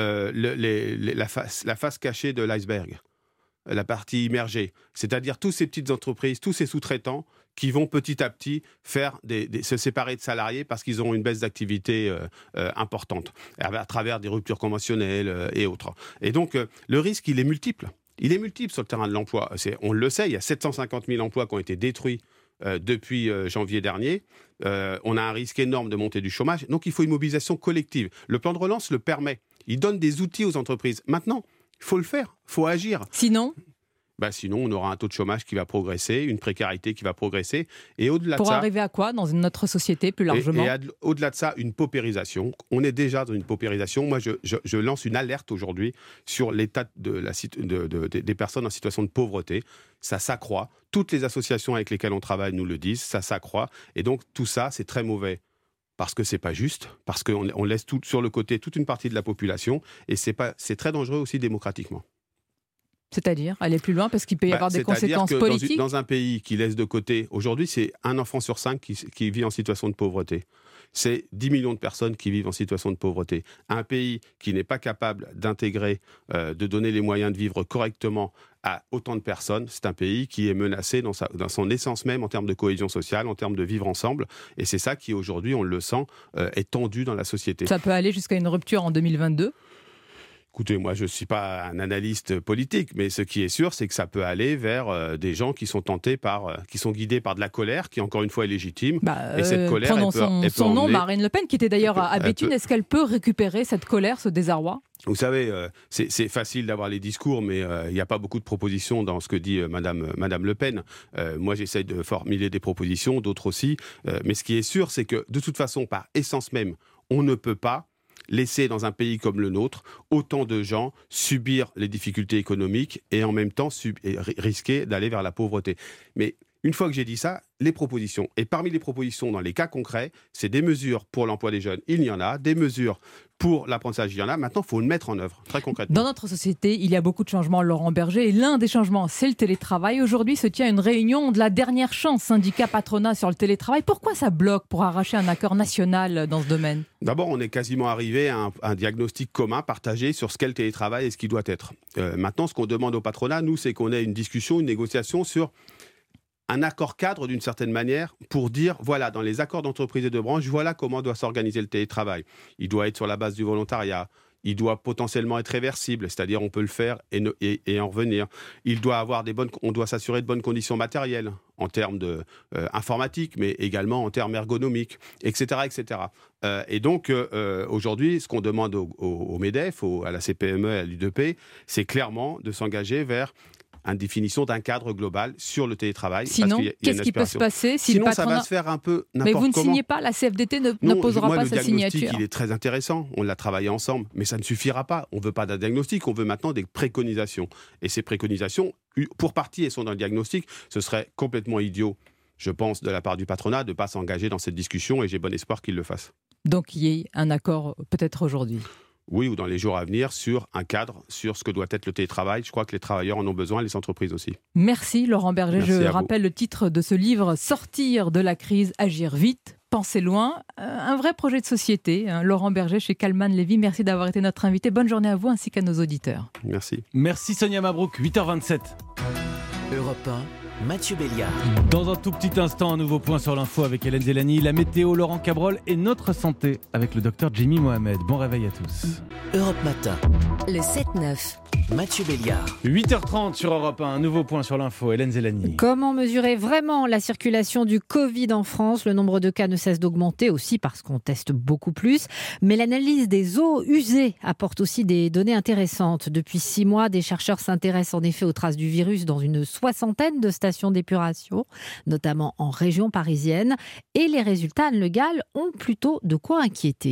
la face cachée de l'iceberg, la partie immergée. C'est-à-dire tous ces petites entreprises, tous ces sous-traitants qui vont petit à petit se séparer de salariés parce qu'ils auront une baisse d'activité importante, à travers des ruptures conventionnelles et autres. Et donc, le risque, il est multiple. Il est multiple sur le terrain de l'emploi. On le sait, il y a 750 000 emplois qui ont été détruits depuis janvier dernier. On a un risque énorme de montée du chômage. Donc, il faut une mobilisation collective. Le plan de relance le permet. Il donne des outils aux entreprises. Maintenant, il faut le faire, il faut agir. Sinon ? Sinon, on aura un taux de chômage qui va progresser, une précarité qui va progresser. Et au-delà de ça... Pour arriver à quoi dans notre société, plus largement ? Et au-delà de ça, une paupérisation. On est déjà dans une paupérisation. Moi, je lance une alerte aujourd'hui sur l'état des personnes en situation de pauvreté. Ça s'accroît. Toutes les associations avec lesquelles on travaille nous le disent. Ça s'accroît. Et donc, tout ça, c'est très mauvais. Parce que c'est pas juste, parce qu'on laisse sur le côté toute une partie de la population. Et c'est très dangereux aussi démocratiquement. C'est-à-dire aller plus loin parce qu'il peut y avoir des conséquences politiques. Dans un pays qui laisse de côté, aujourd'hui c'est un enfant sur 5 qui vit en situation de pauvreté. C'est 10 millions de personnes qui vivent en situation de pauvreté. Un pays qui n'est pas capable d'intégrer, de donner les moyens de vivre correctement à autant de personnes, c'est un pays qui est menacé dans son essence même en termes de cohésion sociale, en termes de vivre ensemble. Et c'est ça qui aujourd'hui, on le sent, est tendu dans la société. Ça peut aller jusqu'à une rupture en 2022 ? Écoutez, moi, je ne suis pas un analyste politique, mais ce qui est sûr, c'est que ça peut aller vers des gens qui sont qui sont guidés par de la colère, qui, encore une fois, est légitime. Et cette colère, prenons son nom, Marine Le Pen, qui était d'ailleurs à Béthune. Est-ce qu'elle peut récupérer cette colère, ce désarroi ? Vous savez, c'est facile d'avoir les discours, mais il n'y a pas beaucoup de propositions dans ce que dit Madame Le Pen. Moi, j'essaie de formuler des propositions, d'autres aussi. Mais ce qui est sûr, c'est que, de toute façon, par essence même, on ne peut pas laisser dans un pays comme le nôtre autant de gens subir les difficultés économiques et en même temps risquer d'aller vers la pauvreté. Mais une fois que j'ai dit ça, les propositions. Et parmi les propositions, dans les cas concrets, c'est des mesures pour l'emploi des jeunes, il y en a. Des mesures pour l'apprentissage, il y en a. Maintenant, il faut le mettre en œuvre, très concrètement. Dans notre société, il y a beaucoup de changements, Laurent Berger. Et l'un des changements, c'est le télétravail. Aujourd'hui se tient une réunion de la dernière chance, syndicat patronat sur le télétravail. Pourquoi ça bloque pour arracher un accord national dans ce domaine ? D'abord, on est quasiment arrivé à un diagnostic commun, partagé sur ce qu'est le télétravail et ce qui doit être. Maintenant, ce qu'on demande au patronat, nous, c'est qu'on ait une discussion, une négociation sur un accord cadre d'une certaine manière pour dire, voilà, dans les accords d'entreprise et de branche, voilà comment doit s'organiser le télétravail. Il doit être sur la base du volontariat. Il doit potentiellement être réversible, c'est-à-dire on peut le faire et en revenir. On doit s'assurer de bonnes conditions matérielles en termes informatiques, mais également en termes ergonomiques, etc. etc. Et donc, aujourd'hui, ce qu'on demande au MEDEF, à la CPME et à l'UDP, c'est clairement de s'engager vers une définition d'un cadre global sur le télétravail. Sinon, qu'est-ce qui peut se passer si Sinon, le patronat... ça va se faire un peu n'importe comment. Mais vous ne signez pas, la CFDT ne posera pas sa signature. Le diagnostic, il est très intéressant. On l'a travaillé ensemble, mais ça ne suffira pas. On ne veut pas d'un diagnostic, on veut maintenant des préconisations. Et ces préconisations, pour partie, elles sont dans le diagnostic. Ce serait complètement idiot, je pense, de la part du patronat, de ne pas s'engager dans cette discussion, et j'ai bon espoir qu'il le fasse. Donc, il y ait un accord peut-être aujourd'hui. Oui, ou dans les jours à venir, sur un cadre, sur ce que doit être le télétravail. Je crois que les travailleurs en ont besoin, les entreprises aussi. Merci Laurent Berger. Merci Je rappelle le titre de ce livre, Sortir de la crise, agir vite, penser loin. Un vrai projet de société. Laurent Berger chez Kalman Levy. Merci d'avoir été notre invité. Bonne journée à vous ainsi qu'à nos auditeurs. Merci. Merci Sonia Mabrouk, 8h27. Europe 1. Mathieu Béliard. Dans un tout petit instant, un nouveau point sur l'info avec Hélène Zélani, la météo, Laurent Cabrol et notre santé avec le docteur Jimmy Mohamed. Bon réveil à tous. Europe Matin. Le 7-9. Mathieu Béliard. 8h30 sur Europe 1, un nouveau point sur l'info. Hélène Zélani. Comment mesurer vraiment la circulation du Covid en France ? Le nombre de cas ne cesse d'augmenter aussi parce qu'on teste beaucoup plus. Mais l'analyse des eaux usées apporte aussi des données intéressantes. Depuis 6 mois, des chercheurs s'intéressent en effet aux traces du virus dans une 60aine de stations d'épuration, notamment en région parisienne. Et les résultats, Anne Le Gall, ont plutôt de quoi inquiéter.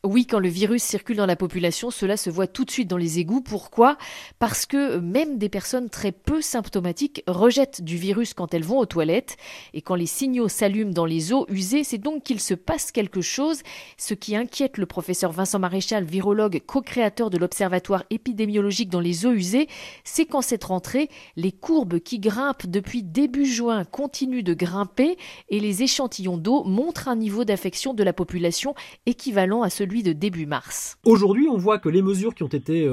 Oui, quand le virus circule dans la population, cela se voit tout de suite dans les égouts. Pourquoi ? Parce que même des personnes très peu symptomatiques rejettent du virus quand elles vont aux toilettes. Et quand les signaux s'allument dans les eaux usées, c'est donc qu'il se passe quelque chose. Ce qui inquiète le professeur Vincent Maréchal, virologue, co-créateur de l'Observatoire épidémiologique dans les eaux usées, c'est qu'en cette rentrée, les courbes qui grimpent depuis début juin continuent de grimper et les échantillons d'eau montrent un niveau d'affection de la population équivalent à celui de début mars. Aujourd'hui, on voit que les mesures qui ont été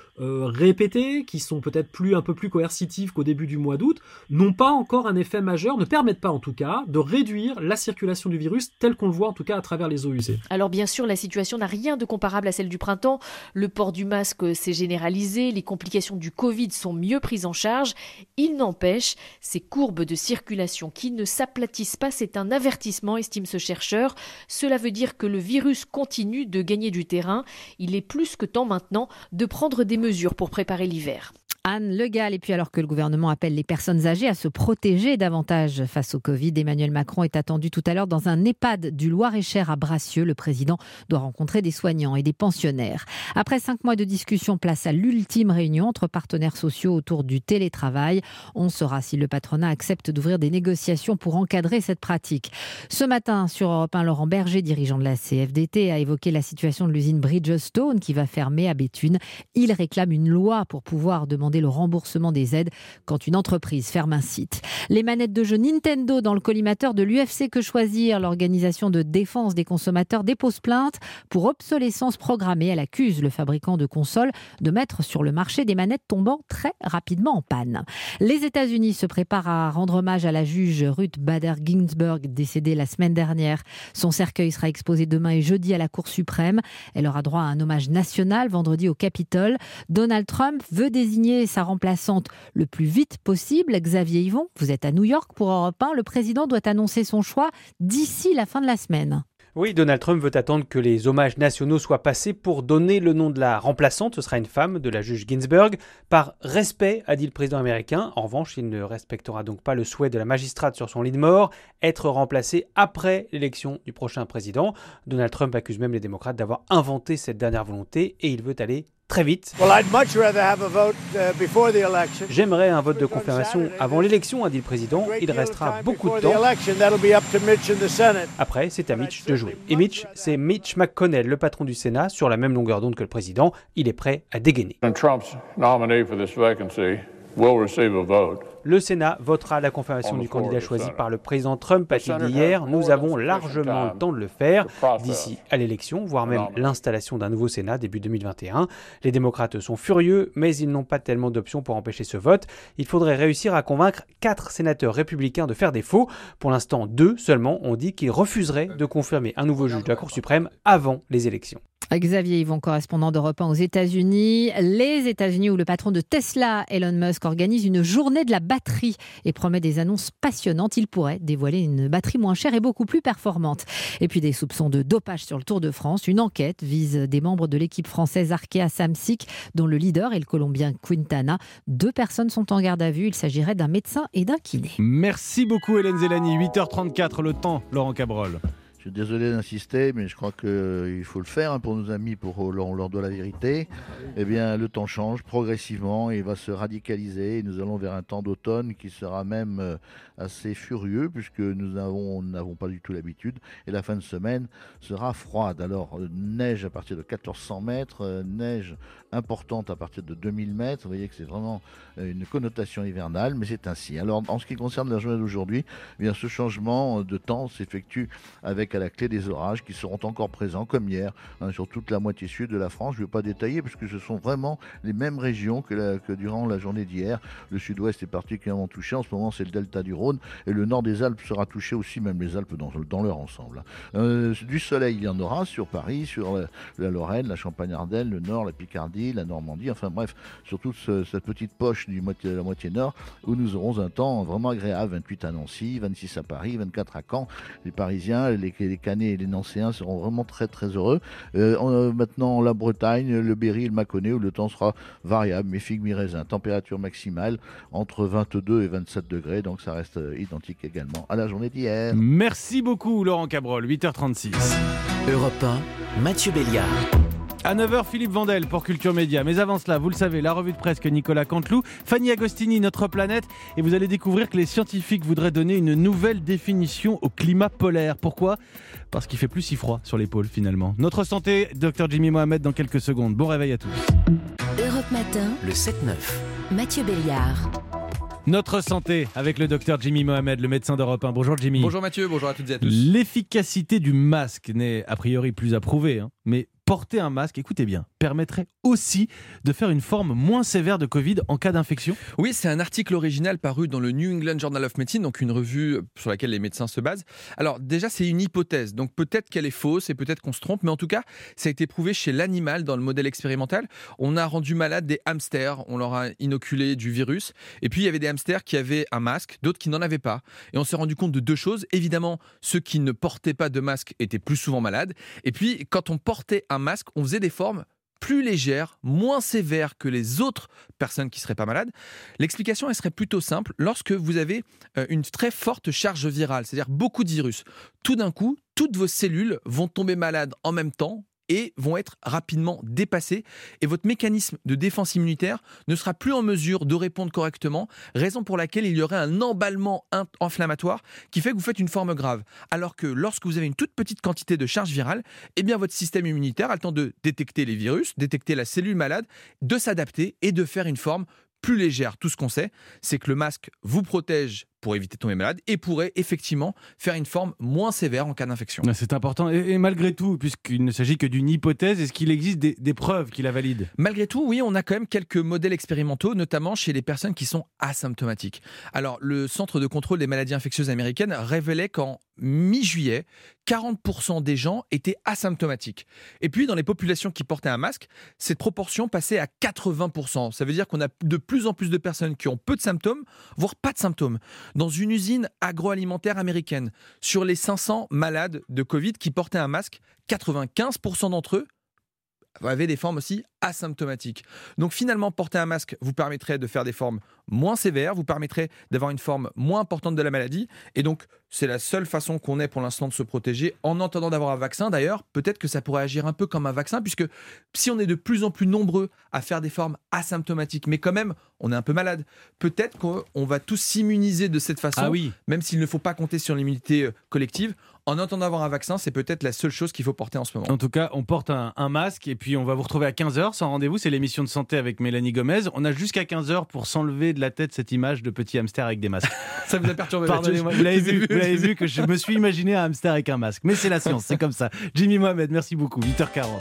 répétées, qui sont peut-être un peu plus coercitives qu'au début du mois d'août, n'ont pas encore un effet majeur, ne permettent pas en tout cas de réduire la circulation du virus tel qu'on le voit en tout cas à travers les eaux usées. Alors bien sûr, la situation n'a rien de comparable à celle du printemps. Le port du masque s'est généralisé, les complications du Covid sont mieux prises en charge. Il n'empêche, ces courbes de circulation qui ne s'aplatissent pas, c'est un avertissement, estime ce chercheur. Cela veut dire que le virus continue de gagner du terrain. Il est plus que temps maintenant de prendre des mesures pour préparer l'hiver. Anne Le Gall. Et puis alors que le gouvernement appelle les personnes âgées à se protéger davantage face au Covid, Emmanuel Macron est attendu tout à l'heure dans un EHPAD du Loir-et-Cher à Bracieux. Le président doit rencontrer des soignants et des pensionnaires. Après 5 mois de discussion, place à l'ultime réunion entre partenaires sociaux autour du télétravail. On saura si le patronat accepte d'ouvrir des négociations pour encadrer cette pratique. Ce matin, sur Europe 1, Laurent Berger, dirigeant de la CFDT, a évoqué la situation de l'usine Bridgestone qui va fermer à Béthune. Il réclame une loi pour pouvoir demander le remboursement des aides quand une entreprise ferme un site. Les manettes de jeu Nintendo dans le collimateur de l'UFC Que Choisir, l'organisation de défense des consommateurs dépose plainte pour obsolescence programmée. Elle accuse le fabricant de consoles de mettre sur le marché des manettes tombant très rapidement en panne. Les États-Unis se préparent à rendre hommage à la juge Ruth Bader Ginsburg, décédée la semaine dernière. Son cercueil sera exposé demain et jeudi à la Cour suprême. Elle aura droit à un hommage national vendredi au Capitole. Donald Trump veut désigner sa remplaçante le plus vite possible. Xavier Yvon, vous êtes à New York pour Europe 1. Le président doit annoncer son choix d'ici la fin de la semaine. Oui, Donald Trump veut attendre que les hommages nationaux soient passés pour donner le nom de la remplaçante. Ce sera une femme de la juge Ginsburg. Par respect, a dit le président américain. En revanche, il ne respectera donc pas le souhait de la magistrate sur son lit de mort, être remplacée après l'élection du prochain président. Donald Trump accuse même les démocrates d'avoir inventé cette dernière volonté et il veut aller très vite. J'aimerais un vote de confirmation avant l'élection, a dit le président. Il restera beaucoup de temps. Après, c'est à Mitch de jouer. Et Mitch, c'est Mitch McConnell, le patron du Sénat, sur la même longueur d'onde que le président. Il est prêt à dégainer. Le Sénat votera la confirmation du candidat choisi par le président Trump, a-t-il dit hier. Nous avons largement le temps de le faire d'ici à l'élection, voire même l'installation d'un nouveau Sénat début 2021. Les démocrates sont furieux, mais ils n'ont pas tellement d'options pour empêcher ce vote. Il faudrait réussir à convaincre 4 sénateurs républicains de faire défaut. Pour l'instant, 2 seulement ont dit qu'ils refuseraient de confirmer un nouveau juge de la Cour suprême avant les élections. Xavier Yvon, correspondant d'Europe 1 aux États-Unis. Les États-Unis où le patron de Tesla, Elon Musk, organise une journée de la batterie et promet des annonces passionnantes. Il pourrait dévoiler une batterie moins chère et beaucoup plus performante. Et puis des soupçons de dopage sur le Tour de France. Une enquête vise des membres de l'équipe française Arkea Samsic, dont le leader est le Colombien Quintana. 2 personnes sont en garde à vue. Il s'agirait d'un médecin et d'un kiné. Merci beaucoup Hélène Zélani. 8h34, le temps, Laurent Cabrol. Je suis désolé d'insister, mais je crois qu'il faut le faire pour nos amis, on leur doit la vérité. Eh bien, le temps change progressivement, il va se radicaliser. Nous allons vers un temps d'automne qui sera même assez furieux, puisque nous n'avons pas du tout l'habitude. Et la fin de semaine sera froide. Alors, neige à partir de 1400 mètres, neige importante à partir de 2000 mètres. Vous voyez que c'est vraiment une connotation hivernale, mais c'est ainsi. Alors, en ce qui concerne la journée d'aujourd'hui, eh bien, ce changement de temps s'effectue avec à la clé des orages qui seront encore présents comme hier sur toute la moitié sud de la France. Je ne vais pas détailler puisque ce sont vraiment les mêmes régions que durant la journée d'hier. Le sud-ouest est particulièrement touché. En ce moment, c'est le delta du Rhône et le nord des Alpes sera touché aussi, même les Alpes dans leur ensemble. Du soleil, il y en aura sur Paris, sur la Lorraine, la Champagne-Ardenne, le nord, la Picardie, la Normandie, enfin bref, sur toute cette petite poche de la moitié nord où nous aurons un temps vraiment agréable. 28 à Nancy, 26 à Paris, 24 à Caen. Les Parisiens, les les Canets et les Nancéens seront vraiment très très heureux. Maintenant, la Bretagne, le Berry et le Mâconnais, où le temps sera variable, mi figue, mi raisin. Température maximale entre 22 et 27 degrés, donc ça reste identique également à la journée d'hier. Merci beaucoup Laurent Cabrol, 8h36. Europe 1, Mathieu Béliard. À 9h, Philippe Vandel pour Culture Média. Mais avant cela, vous le savez, la revue de presse que Nicolas Canteloup, Fanny Agostini, Notre Planète, et vous allez découvrir que les scientifiques voudraient donner une nouvelle définition au climat polaire. Pourquoi ? Parce qu'il fait plus si froid sur les pôles finalement. Notre santé, Dr Jimmy Mohamed dans quelques secondes. Bon réveil à tous. Europe Matin, le 7-9. Mathieu Béliard. Notre santé avec le docteur Jimmy Mohamed, le médecin d'Europe 1. Bonjour Jimmy. Bonjour Mathieu, bonjour à toutes et à tous. L'efficacité du masque n'est a priori plus à prouver, mais porter un masque, écoutez bien, permettrait aussi de faire une forme moins sévère de Covid en cas d'infection ? Oui, c'est un article original paru dans le New England Journal of Medicine, donc une revue sur laquelle les médecins se basent. Alors déjà, c'est une hypothèse, donc peut-être qu'elle est fausse et peut-être qu'on se trompe, mais en tout cas, ça a été prouvé chez l'animal dans le modèle expérimental. On a rendu malades des hamsters, on leur a inoculé du virus, et puis il y avait des hamsters qui avaient un masque, d'autres qui n'en avaient pas. Et on s'est rendu compte de deux choses. Évidemment, ceux qui ne portaient pas de masque étaient plus souvent malades, et puis quand on portait un masque, on faisait des formes plus légères, moins sévères que les autres personnes qui ne seraient pas malades. L'explication, elle serait plutôt simple. Lorsque vous avez une très forte charge virale, c'est-à-dire beaucoup de virus, tout d'un coup, toutes vos cellules vont tomber malades en même temps et vont être rapidement dépassées, et votre mécanisme de défense immunitaire ne sera plus en mesure de répondre correctement, raison pour laquelle il y aurait un emballement inflammatoire qui fait que vous faites une forme grave. Alors que lorsque vous avez une toute petite quantité de charge virale, eh bien votre système immunitaire a le temps de détecter les virus, détecter la cellule malade, de s'adapter et de faire une forme plus légère. Tout ce qu'on sait, c'est que le masque vous protège pour éviter de tomber malade et pourrait effectivement faire une forme moins sévère en cas d'infection. C'est important. Et malgré tout, puisqu'il ne s'agit que d'une hypothèse, est-ce qu'il existe des preuves qui la valident ? Malgré tout, oui, on a quand même quelques modèles expérimentaux, notamment chez les personnes qui sont asymptomatiques. Alors, le Centre de contrôle des maladies infectieuses américaines révélait qu'en mi-juillet, 40% des gens étaient asymptomatiques. Et puis, dans les populations qui portaient un masque, cette proportion passait à 80%. Ça veut dire qu'on a de plus en plus de personnes qui ont peu de symptômes, voire pas de symptômes. Dans une usine agroalimentaire américaine, sur les 500 malades de Covid qui portaient un masque, 95% d'entre eux avaient des formes aussi asymptomatiques. Donc finalement, porter un masque vous permettrait de faire des formes moins sévères, vous permettrait d'avoir une forme moins importante de la maladie, et donc c'est la seule façon qu'on ait pour l'instant de se protéger. En attendant d'avoir un vaccin d'ailleurs, peut-être que ça pourrait agir un peu comme un vaccin, puisque si on est de plus en plus nombreux à faire des formes asymptomatiques, mais quand même on est un peu malade, peut-être qu'on va tous s'immuniser de cette façon, même s'il ne faut pas compter sur l'immunité collective. En attendant d'avoir un vaccin, c'est peut-être la seule chose qu'il faut porter en ce moment. En tout cas, on porte un masque et puis on va vous retrouver à 15h sans rendez-vous. C'est l'émission de santé avec Mélanie Gomez. On a jusqu'à 15h pour s'enlever de la tête cette image de petit hamster avec des masques. Ça vous a perturbé. Pardonnez-moi, vous l'avez vu que je me suis imaginé un hamster avec un masque. Mais c'est la science, c'est comme ça. Jimmy Mohamed, merci beaucoup. 8h40.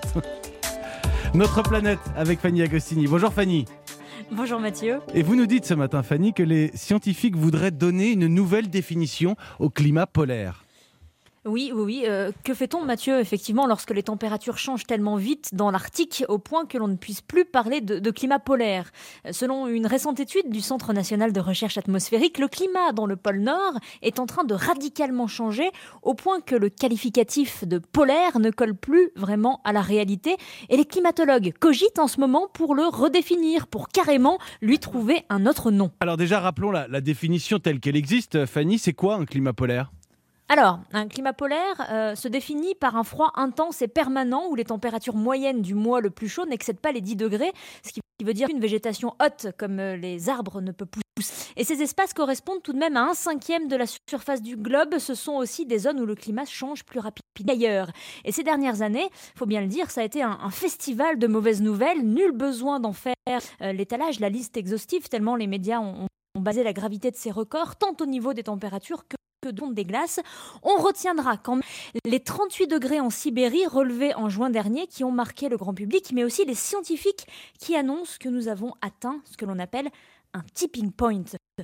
Notre planète avec Fanny Agostini. Bonjour Fanny. Bonjour Mathieu. Et vous nous dites ce matin, Fanny, que les scientifiques voudraient donner une nouvelle définition au climat polaire. Oui. Que fait-on, Mathieu, effectivement, lorsque les températures changent tellement vite dans l'Arctique au point que l'on ne puisse plus parler de climat polaire ? Selon une récente étude du Centre national de recherche atmosphérique, le climat dans le pôle Nord est en train de radicalement changer au point que le qualificatif de polaire ne colle plus vraiment à la réalité. Et les climatologues cogitent en ce moment pour le redéfinir, pour carrément lui trouver un autre nom. Alors déjà, rappelons la définition telle qu'elle existe. Fanny, c'est quoi un climat polaire ? Alors, un climat polaire se définit par un froid intense et permanent où les températures moyennes du mois le plus chaud n'excèdent pas les 10 degrés, ce qui veut dire une végétation haute comme les arbres ne peut pousser. Et ces espaces correspondent tout de même à 1/5 de la surface du globe. Ce sont aussi des zones où le climat change plus rapidement qu'ailleurs. Et ces dernières années, il faut bien le dire, ça a été un festival de mauvaises nouvelles. Nul besoin d'en faire l'étalage, la liste exhaustive, tellement les médias ont basé la gravité de ces records, tant au niveau des températures que des glaces. On retiendra quand même les 38 degrés en Sibérie relevés en juin dernier qui ont marqué le grand public, mais aussi les scientifiques qui annoncent que nous avons atteint ce que l'on appelle un tipping point,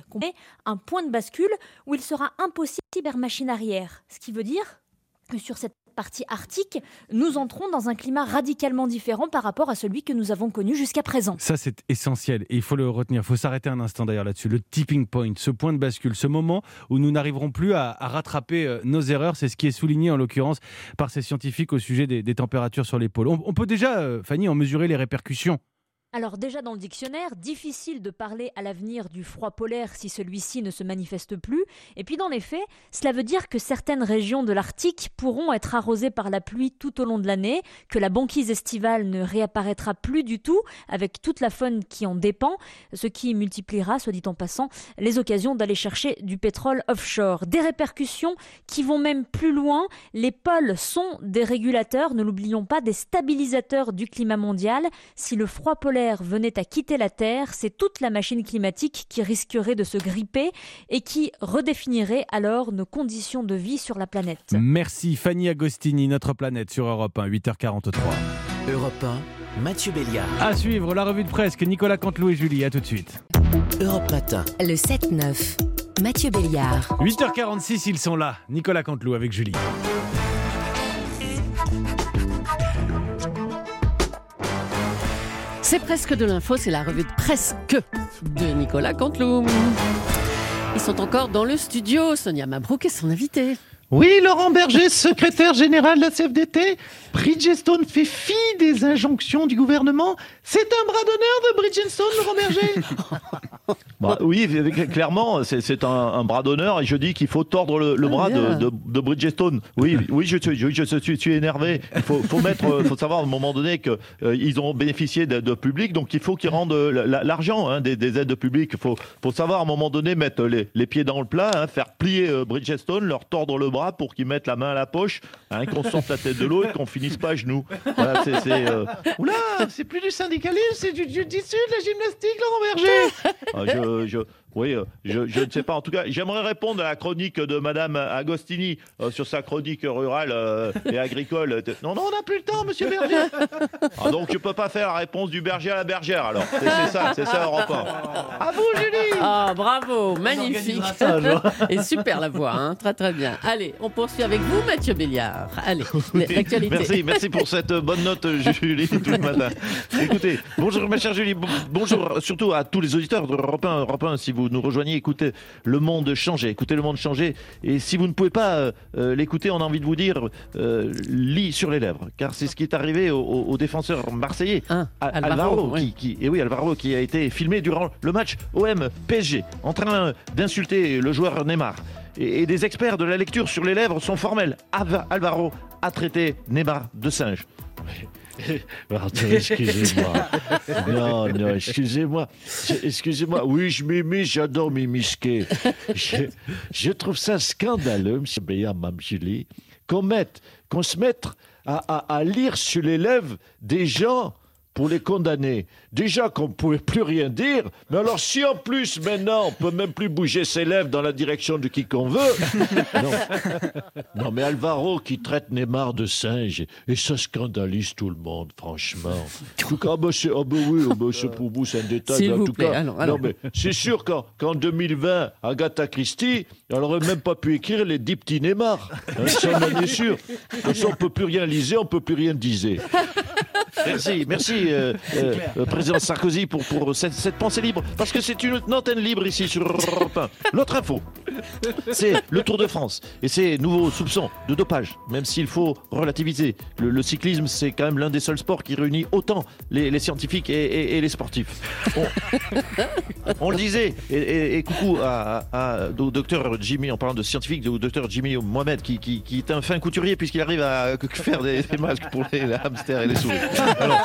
un point de bascule où il sera impossible de faire machine arrière. Ce qui veut dire que sur cette partie arctique, nous entrons dans un climat radicalement différent par rapport à celui que nous avons connu jusqu'à présent. Ça, c'est essentiel et il faut le retenir. Il faut s'arrêter un instant d'ailleurs là-dessus. Le tipping point, ce point de bascule, ce moment où nous n'arriverons plus à rattraper nos erreurs, c'est ce qui est souligné en l'occurrence par ces scientifiques au sujet des températures sur les pôles. On peut déjà, Fanny, en mesurer les répercussions. Alors déjà dans le dictionnaire, difficile de parler à l'avenir du froid polaire si celui-ci ne se manifeste plus. Et puis dans les faits, cela veut dire que certaines régions de l'Arctique pourront être arrosées par la pluie tout au long de l'année, que la banquise estivale ne réapparaîtra plus du tout avec toute la faune qui en dépend, ce qui multipliera, soit dit en passant, les occasions d'aller chercher du pétrole offshore. Des répercussions qui vont même plus loin. Les pôles sont des régulateurs, ne l'oublions pas, des stabilisateurs du climat mondial. Si le froid polaire venait à quitter la Terre, c'est toute la machine climatique qui risquerait de se gripper et qui redéfinirait alors nos conditions de vie sur la planète. Merci Fanny Agostini, Notre Planète sur Europe 1, 8h43. Europe 1, Mathieu Béliard. À suivre, la revue de presse, Nicolas Canteloup et Julie, à tout de suite. Europe Matin. Le 7-9, Mathieu Béliard. 8h46, ils sont là. Nicolas Canteloup avec Julie. C'est presque de l'info, c'est la revue de presque de Nicolas Canteloup. Ils sont encore dans le studio, Sonia Mabrouk est son invitée. Oui, Laurent Berger, secrétaire général de la CFDT. Bridgestone fait fi des injonctions du gouvernement. C'est un bras d'honneur de Bridgestone, Laurent Berger. Bah, oui, clairement, c'est un bras d'honneur et je dis qu'il faut tordre le bras de Bridgestone. Oui, je suis énervé. Il faut savoir à un moment donné qu'ils ont bénéficié de public, donc il faut qu'ils rendent l'argent des aides publiques. Il faut savoir à un moment donné mettre les pieds dans le plat, faire plier Bridgestone, leur tordre le bras pour qu'ils mettent la main à la poche, qu'on sorte la tête de l'eau et qu'on finisse pas à genoux. Voilà, Oula, c'est plus du syndicalisme, c'est du jiu-jitsu, de la gymnastique, Laurent Berger. Je ne sais pas. En tout cas, j'aimerais répondre à la chronique de Madame Agostini sur sa chronique rurale et agricole. Non, on n'a plus le temps, Monsieur Berger. Donc, je ne peux pas faire la réponse du berger à la bergère, alors. C'est ça, Europe 1. À vous, Julie. Ah, bravo, magnifique. Et super la voix, très très bien. Allez, on poursuit avec vous, Mathieu Béliard. Allez, l'actualité. Merci pour cette bonne note, Julie, tout le matin. Écoutez, bonjour ma chère Julie, bonjour surtout à tous les auditeurs de Europe 1, si vous nous rejoignez, écoutez Le Monde changer. Et si vous ne pouvez pas l'écouter, on a envie de vous dire, lit sur les lèvres, car c'est ce qui est arrivé au défenseur marseillais, Alvaro, Alvaro, qui a été filmé durant le match OM-PSG, en train d'insulter le joueur Neymar. Et des experts de la lecture sur les lèvres sont formels. Alvaro a traité Neymar de singe. Excusez-moi. Non, excusez-moi. Oui, je m'immisce, j'adore m'immisquer. Je trouve ça scandaleux, M. Béliard, Mme Julie, qu'on se mette à lire sur les lèvres des gens pour les condamner. Déjà qu'on ne pouvait plus rien dire, mais alors si en plus maintenant on peut même plus bouger ses lèvres dans la direction de qui qu'on veut. Non, mais Alvaro qui traite Neymar de singe, et ça scandalise tout le monde, franchement. En tout cas, c'est pour vous, c'est un détail. S'il vous plaît, cas, alors. Non, mais c'est sûr qu'en 2020, Agatha Christie, elle n'aurait même pas pu écrire les 10 petits Neymar. Ça, on est sûr. Comme ça, on ne peut plus rien liser, on ne peut plus rien diser. Merci, président Sarkozy, pour cette pensée libre, parce que c'est une antenne libre ici sur Europe 1. L'autre info, c'est le Tour de France, et c'est nouveaux soupçons de dopage, même s'il faut relativiser. Le cyclisme, c'est quand même l'un des seuls sports qui réunit autant les scientifiques et les sportifs. On le disait, et coucou au docteur Jimmy, en parlant de scientifique, au docteur Jimmy Mohamed, qui est un fin couturier, puisqu'il arrive à faire des masques pour les hamsters et les souris. Alors,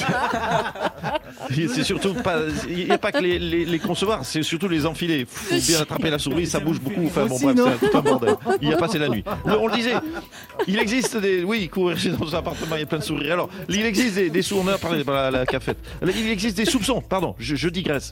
c'est surtout pas, il n'y a pas que les concevoir, c'est surtout les enfiler. Il faut bien attraper la souris, ça bouge beaucoup. Enfin bon, bref, c'est tout un bordel. Il y a passé la nuit. On le disait, il existe courir dans un appartement, il y a plein de souris. Alors, il existe des sourneurs par la cafette. Il existe des soupçons, pardon, je digresse.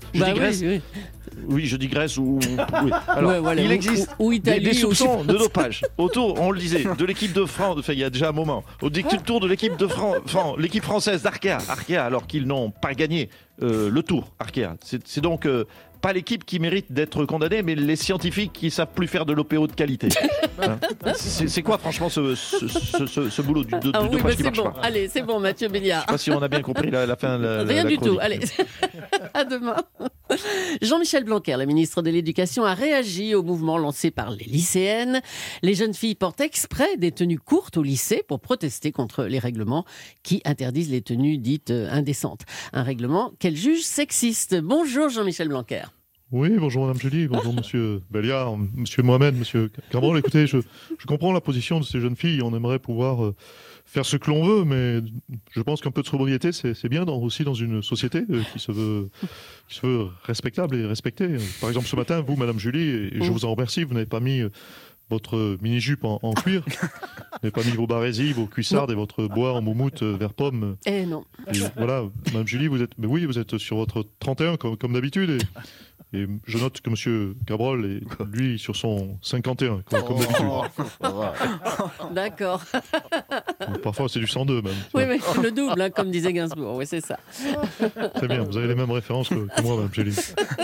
Oui, je digresse ou. Oui. Alors, voilà, il existe des soupçons de dopage autour, on le disait, de l'équipe de France. Enfin, il y a déjà un moment. Autour de l'équipe de France, l'équipe française d'Arkea, alors qu'ils n'ont pas gagné le tour, Arkéa. C'est donc pas l'équipe qui mérite d'être condamnée, mais les scientifiques qui savent plus faire de l'OPO de qualité. Hein, c'est quoi, franchement, ce boulot de dopage qui marche pas? Allez, c'est bon, Mathieu Béliard. Je sais pas si on a bien compris la fin. Rien du tout. Allez, à demain. Jean-Michel Blanquer, le ministre de l'Éducation, a réagi au mouvement lancé par les lycéennes. Les jeunes filles portent exprès des tenues courtes au lycée pour protester contre les règlements qui interdisent les tenues dites indécentes. Un règlement qu'elle juge sexiste. Bonjour Jean-Michel Blanquer. Oui, bonjour Madame Julie, bonjour Monsieur Béliard, Monsieur Mohamed, Monsieur Cabrol. Écoutez, je comprends la position de ces jeunes filles. On aimerait pouvoir faire ce que l'on veut, mais je pense qu'un peu de sobriété, c'est bien aussi dans une société qui se veut respectable et respectée. Par exemple, ce matin, vous, Madame Julie, et je vous en remercie, vous n'avez pas mis votre mini-jupe en cuir, vous n'avez pas mis vos barésies, vos cuissardes et votre bois en moumoute vert pomme. Eh non. Et voilà, Madame Julie, vous êtes sur votre 31 comme d'habitude. Et je note que M. Cabrol est, lui, sur son 51, comme d'habitude. D'accord. Parfois, c'est du 102, même. Oui, mais le double, comme disait Gainsbourg. Oui, c'est ça. Très bien, vous avez les mêmes références que moi, Mme Gély.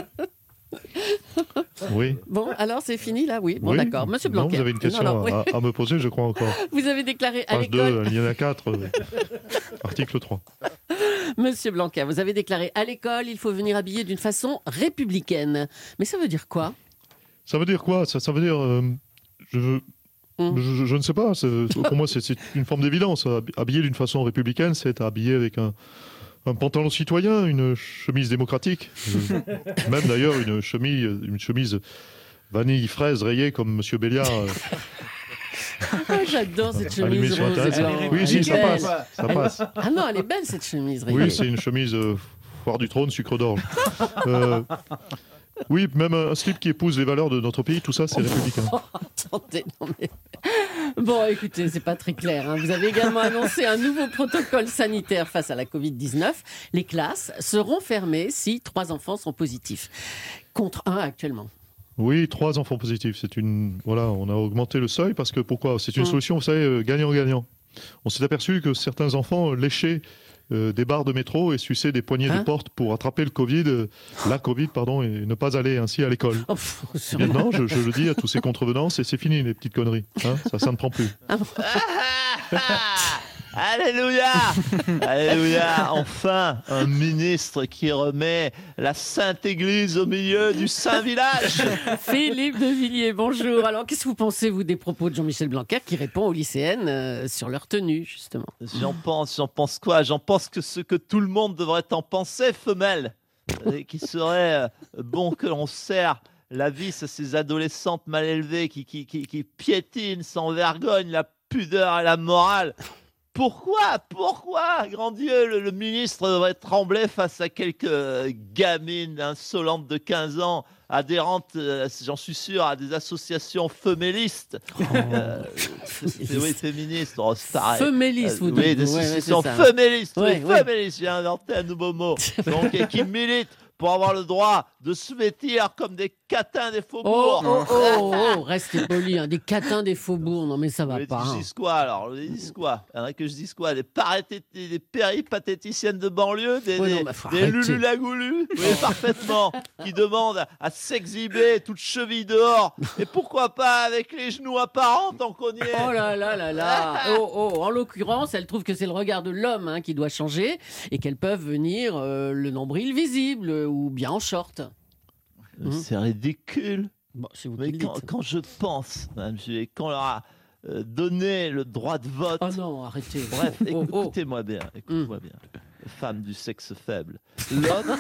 Oui. Bon, alors c'est fini là, oui. Bon, d'accord. Monsieur Blanquer. Non, vous avez une question à me poser, je crois encore. Vous avez déclaré à Page l'école. 2, alinéa 4, article 3. Monsieur Blanquer, vous avez déclaré à l'école, il faut venir habillé d'une façon républicaine. Mais ça veut dire quoi? Ça veut dire quoi? Ça veut dire. Je ne sais pas. Pour moi, c'est une forme d'évidence. Habillé d'une façon républicaine, c'est habillé avec un pantalon citoyen, une chemise démocratique, même d'ailleurs une chemise vanille fraise rayée comme Monsieur Béliard. J'adore cette chemise rose et blanc. Oui, si, ça passe. Ça passe. Ah non, elle est belle cette chemise rayée. Oui, c'est une chemise foire du trône, sucre d'orge. Oui, même un slip qui épouse les valeurs de notre pays, tout ça, c'est républicain. Attendez, non mais... Bon, écoutez, c'est pas très clair. Vous avez également annoncé un nouveau protocole sanitaire face à la Covid-19. Les classes seront fermées si 3 enfants sont positifs, contre 1 actuellement. Oui, 3 enfants positifs. Voilà, on a augmenté le seuil parce que pourquoi? C'est une solution, vous savez, gagnant-gagnant. On s'est aperçu que certains enfants léchaient des barres de métro et sucer des poignées de porte pour attraper la Covid, et ne pas aller ainsi à l'école. Non, je le dis à tous ces contrevenants, et c'est fini les petites conneries. Ça ne prend plus. Alléluia! Alléluia! Enfin, un ministre qui remet la Sainte Église au milieu du Saint Village. Philippe de Villiers, bonjour. Alors, qu'est-ce que vous pensez, vous, des propos de Jean-Michel Blanquer qui répond aux lycéennes sur leur tenue, justement? J'en pense quoi? J'en pense que ce que tout le monde devrait en penser, femelle. Qui serait bon que l'on serre la vis à ces adolescentes mal élevées qui piétinent sans vergogne la pudeur et la morale. Pourquoi, grand Dieu, le ministre devrait trembler face à quelques gamines insolentes de 15 ans, adhérentes, j'en suis sûr, à des associations femélistes. Oui, féministes. Féministes, vous dites. Oui, des associations féministes. Oui, féministes, j'ai inventé un nouveau mot. Donc, qui militent pour avoir le droit de se vêtir comme des catins des faubourgs. Restez polis, des catins des faubourgs. Non, mais ça va pas. Je dis quoi alors? Je dis quoi? Que je dise quoi? Des péripatéticiennes de banlieue, des lululagoulus, oui, parfaitement, qui demandent à s'exhiber toute cheville dehors. Et pourquoi pas avec les genoux apparents tant qu'on y est? Oh là là là là. En l'occurrence, elle trouve que c'est le regard de l'homme qui doit changer et qu'elles peuvent venir le nombril visible ou bien en short. C'est ridicule. Bon, si vous mais quand je pense, quand on leur a donné le droit de vote. Oh non, arrêtez. Bref, écoutez-moi bien. Écoutez-moi bien. Femme du sexe faible. L'homme,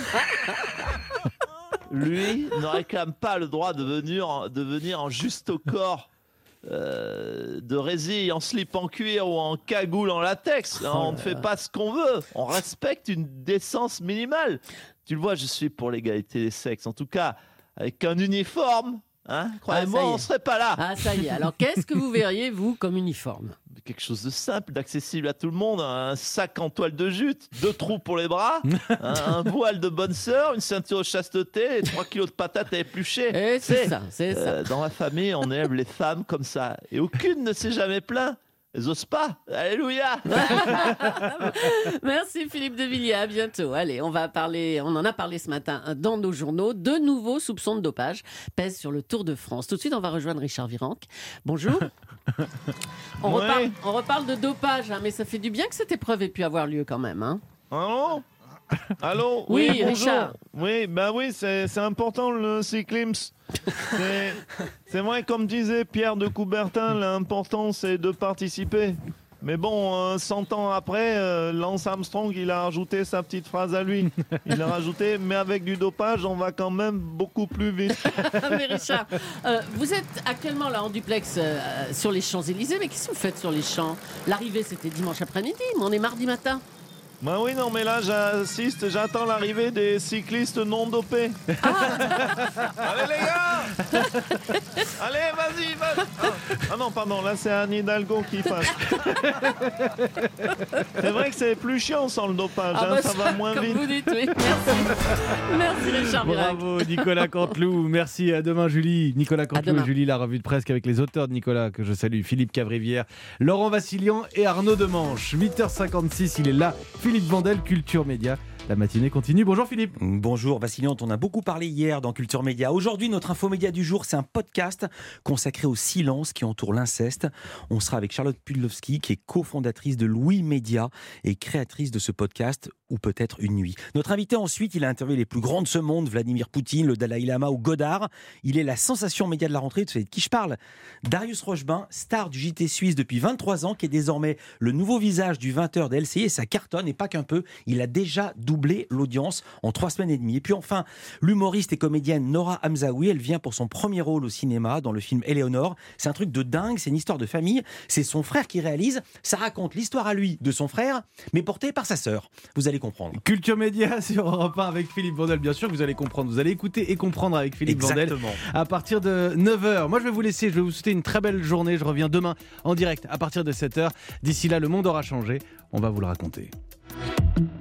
lui, ne réclame pas le droit de venir en juste au corps. De résille en slip en cuir ou en cagoule en latex. On ne fait pas ce qu'on veut. On respecte une décence minimale. Tu le vois, je suis pour l'égalité des sexes. En tout cas, avec un uniforme, croyez-moi, on ne serait pas là. Ah, ça y est. Alors, qu'est-ce que vous verriez, vous, comme uniforme? Quelque chose de simple, d'accessible à tout le monde. Un sac en toile de jute, 2 trous pour les bras, un voile de bonne sœur, une ceinture de chasteté et 3 kilos de patates à éplucher. C'est ça. Dans la famille, on élève les femmes comme ça. Et aucune ne s'est jamais plaint. The Spa. Alléluia. Merci Philippe de Villiers, à bientôt. Allez, on en a parlé ce matin dans nos journaux. De nouveaux soupçons de dopage pèsent sur le Tour de France. Tout de suite, on va rejoindre Richard Virenque. Bonjour. On reparle de dopage, mais ça fait du bien que cette épreuve ait pu avoir lieu quand même. Hein. Allô. Oui, bonjour. Richard. Oui, c'est important le cyclisme. C'est vrai, comme disait Pierre de Coubertin, l'important c'est de participer. Mais bon, 100 ans après, Lance Armstrong, il a rajouté sa petite phrase à lui. Il a rajouté, mais avec du dopage, on va quand même beaucoup plus vite. Mais Richard, vous êtes actuellement là en duplex sur les Champs-Élysées, mais qu'est-ce que vous faites sur les champs? L'arrivée, c'était dimanche après-midi, mais on est mardi matin. Bah oui, non, mais là, j'attends l'arrivée des cyclistes non dopés. Allez, les gars. Allez, vas-y. Ah non, pardon, là, c'est Anne Hidalgo qui passe. C'est vrai que c'est plus chiant sans le dopage, ça va moins vite. Vous dites, oui. Merci Richard Virenque. Bravo, Nicolas Canteloup. Merci, à demain, Julie. Nicolas Canteloup et Julie, la revue de presse avec les auteurs de Nicolas, que je salue, Philippe Cavrivière, Laurent Vassilian et Arnaud Demanche. 8h56, il est là. Philippe Vandel, Culture Média. La matinée continue. Bonjour Philippe. Bonjour Vassilian, on a beaucoup parlé hier dans Culture Média. Aujourd'hui, notre infomédia du jour, c'est un podcast consacré au silence qui entoure l'inceste. On sera avec Charlotte Pudlowski, qui est cofondatrice de Louis Média et créatrice de ce podcast, ou peut-être une nuit. Notre invité ensuite, il a interviewé les plus grands de ce monde, Vladimir Poutine, le Dalai Lama ou Godard. Il est la sensation média de la rentrée. Vous savez de qui je parle? Darius Rochebin, star du JT Suisse depuis 23 ans, qui est désormais le nouveau visage du 20h de LCI, et ça cartonne, et pas qu'un peu. Il a déjà doublé l'audience en 3 semaines et demie. Et puis enfin, l'humoriste et comédienne Nora Hamzaoui, elle vient pour son premier rôle au cinéma dans le film Éléonore. C'est un truc de dingue, c'est une histoire de famille. C'est son frère qui réalise. Ça raconte l'histoire à lui de son frère, mais portée par sa sœur. Vous allez comprendre. Culture Média sur Europe 1 avec Philippe Vandel. Bien sûr que vous allez comprendre. Vous allez écouter et comprendre avec Philippe Vandel à partir de 9h. Moi, je vais vous laisser. Je vais vous souhaiter une très belle journée. Je reviens demain en direct à partir de 7h. D'ici là, le monde aura changé. On va vous le raconter.